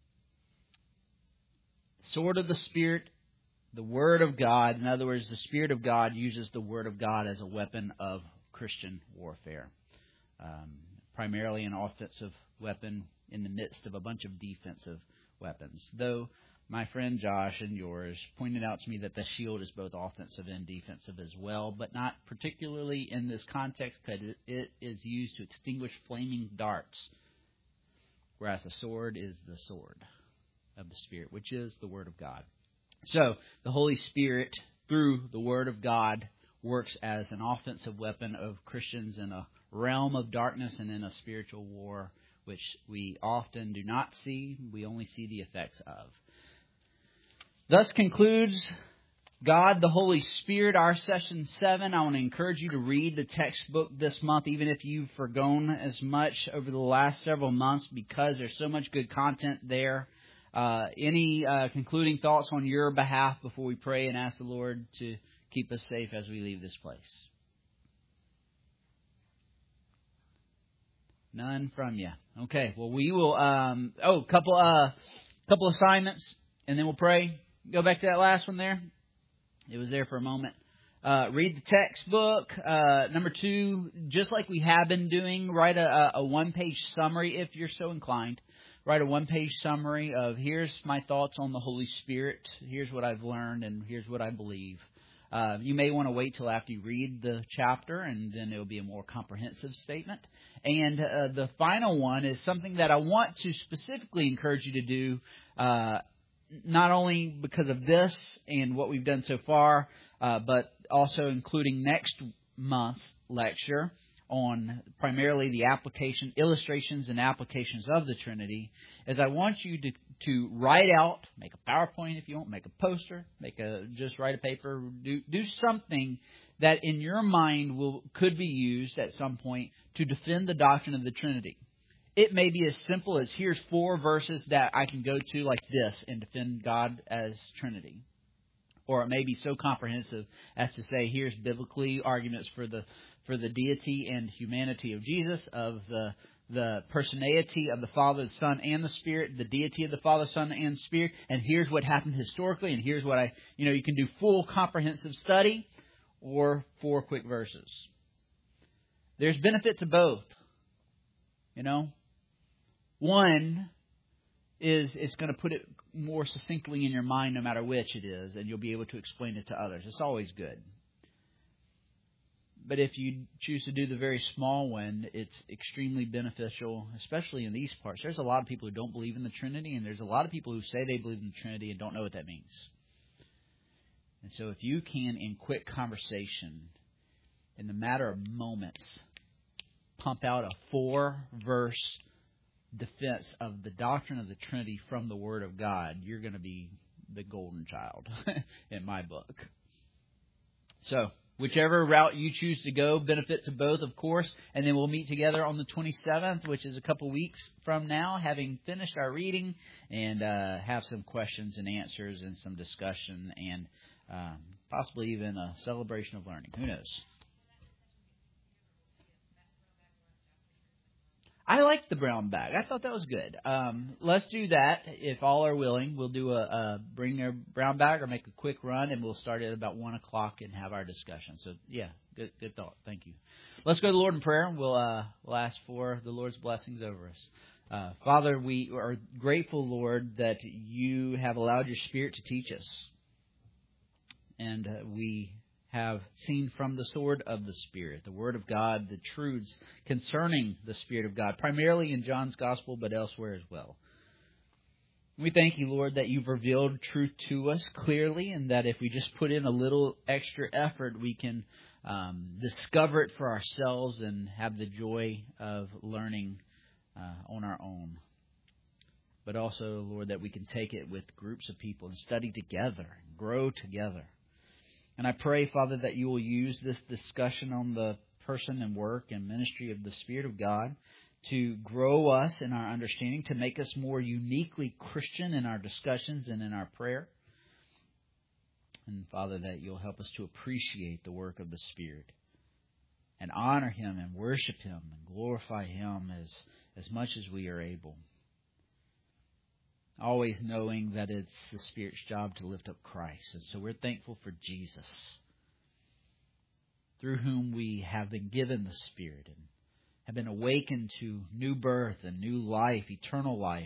The sword of the Spirit, the Word of God. In other words, the Spirit of God uses the Word of God as a weapon of Christian warfare. Um, primarily an offensive weapon in the midst of a bunch of defensive weapons. Though my friend Josh and yours pointed out to me that the shield is both offensive and defensive as well, but not particularly in this context, because it is used to extinguish flaming darts, whereas the sword is the sword of the Spirit, which is the Word of God. So the Holy Spirit, through the Word of God, works as an offensive weapon of Christians in a realm of darkness and in a spiritual war which we often do not see. We only see the effects of. Thus concludes God, the Holy Spirit, our session seven. I want to encourage you to read the textbook this month, even if you've forgone as much over the last several months, because there's so much good content there. Uh, any uh, concluding thoughts on your behalf before we pray and ask the Lord to keep us safe as we leave this place? None from you. Okay. Well, we will. Um, oh, couple, uh, couple assignments, and then we'll pray. Go back to that last one there. It was there for a moment. Uh, read the textbook. Uh, number two, just like we have been doing, write a, a one-page summary if you're so inclined. Write a one-page summary of here's my thoughts on the Holy Spirit. Here's what I've learned, and here's what I believe. Uh, you may want to wait till after you read the chapter, and then it'll be a more comprehensive statement. And uh, the final one is something that I want to specifically encourage you to do, uh, not only because of this and what we've done so far, uh, but also including next month's lecture on primarily the application, illustrations and applications of the Trinity, is I want you to, to write out, make a PowerPoint if you want, make a poster, make a just write a paper, do do something that in your mind will could be used at some point to defend the doctrine of the Trinity. It may be as simple as here's four verses that I can go to like this and defend God as Trinity. Or it may be so comprehensive as to say here's biblically arguments for the for the deity and humanity of Jesus, of the the personality of the Father, the Son, and the Spirit, the deity of the Father, Son, and Spirit, and here's what happened historically, and here's what I, you know, you can do full comprehensive study or four quick verses. There's benefit to both, you know. One is it's going to put it more succinctly in your mind no matter which it is, and you'll be able to explain it to others. It's always good. But if you choose to do the very small one, it's extremely beneficial, especially in these parts. There's a lot of people who don't believe in the Trinity, and there's a lot of people who say they believe in the Trinity and don't know what that means. And so if you can, in quick conversation, in the matter of moments, pump out a four-verse defense of the doctrine of the Trinity from the Word of God, you're going to be the golden child in my book. So, whichever route you choose to go, benefit to both, of course. And then we'll meet together on the twenty-seventh, which is a couple weeks from now, having finished our reading, and uh, have some questions and answers and some discussion and um, possibly even a celebration of learning. Who knows? I like the brown bag. I thought that was good. Um, let's do that. If all are willing, we'll do a, a bring their brown bag or make a quick run, and we'll start at about one o'clock and have our discussion. So, yeah, good good thought. Thank you. Let's go to the Lord in prayer, and we'll, uh, we'll ask for the Lord's blessings over us. Uh, Father, we are grateful, Lord, that you have allowed your Spirit to teach us. And uh, we have seen from the sword of the Spirit, the Word of God, the truths concerning the Spirit of God, primarily in John's Gospel, but elsewhere as well. We thank you, Lord, that you've revealed truth to us clearly, and that if we just put in a little extra effort, we can um, discover it for ourselves and have the joy of learning uh, on our own. But also, Lord, that we can take it with groups of people and study together and grow together. And I pray, Father, that you will use this discussion on the person and work and ministry of the Spirit of God to grow us in our understanding, to make us more uniquely Christian in our discussions and in our prayer. And, Father, that you'll help us to appreciate the work of the Spirit and honor Him and worship Him and glorify Him as, as much as we are able. Always knowing that it's the Spirit's job to lift up Christ. And so we're thankful for Jesus, through whom we have been given the Spirit and have been awakened to new birth and new life, eternal life.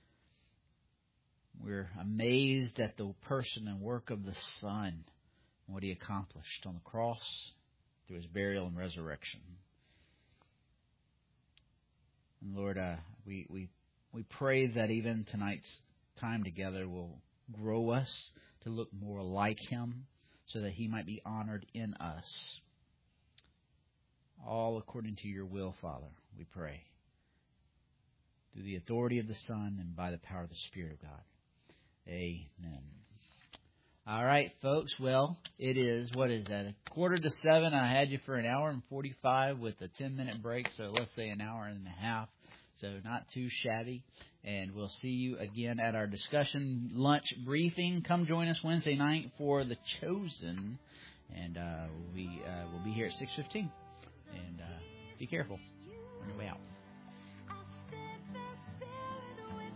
We're amazed at the person and work of the Son and what He accomplished on the cross through His burial and resurrection. And Lord, uh, we, we We pray that even tonight's time together will grow us to look more like Him so that He might be honored in us. All according to your will, Father, we pray. through the authority of the Son and by the power of the Spirit of God. Amen. All right, folks. Well, it is, what is that, a quarter to seven. I had you for an hour and forty-five with a ten-minute break, so let's say an hour and a half. So not too shabby. And we'll see you again at our discussion lunch briefing. Come join us Wednesday night for The Chosen. And uh, we uh, will be here at six fifteen. And uh, be careful on your way out.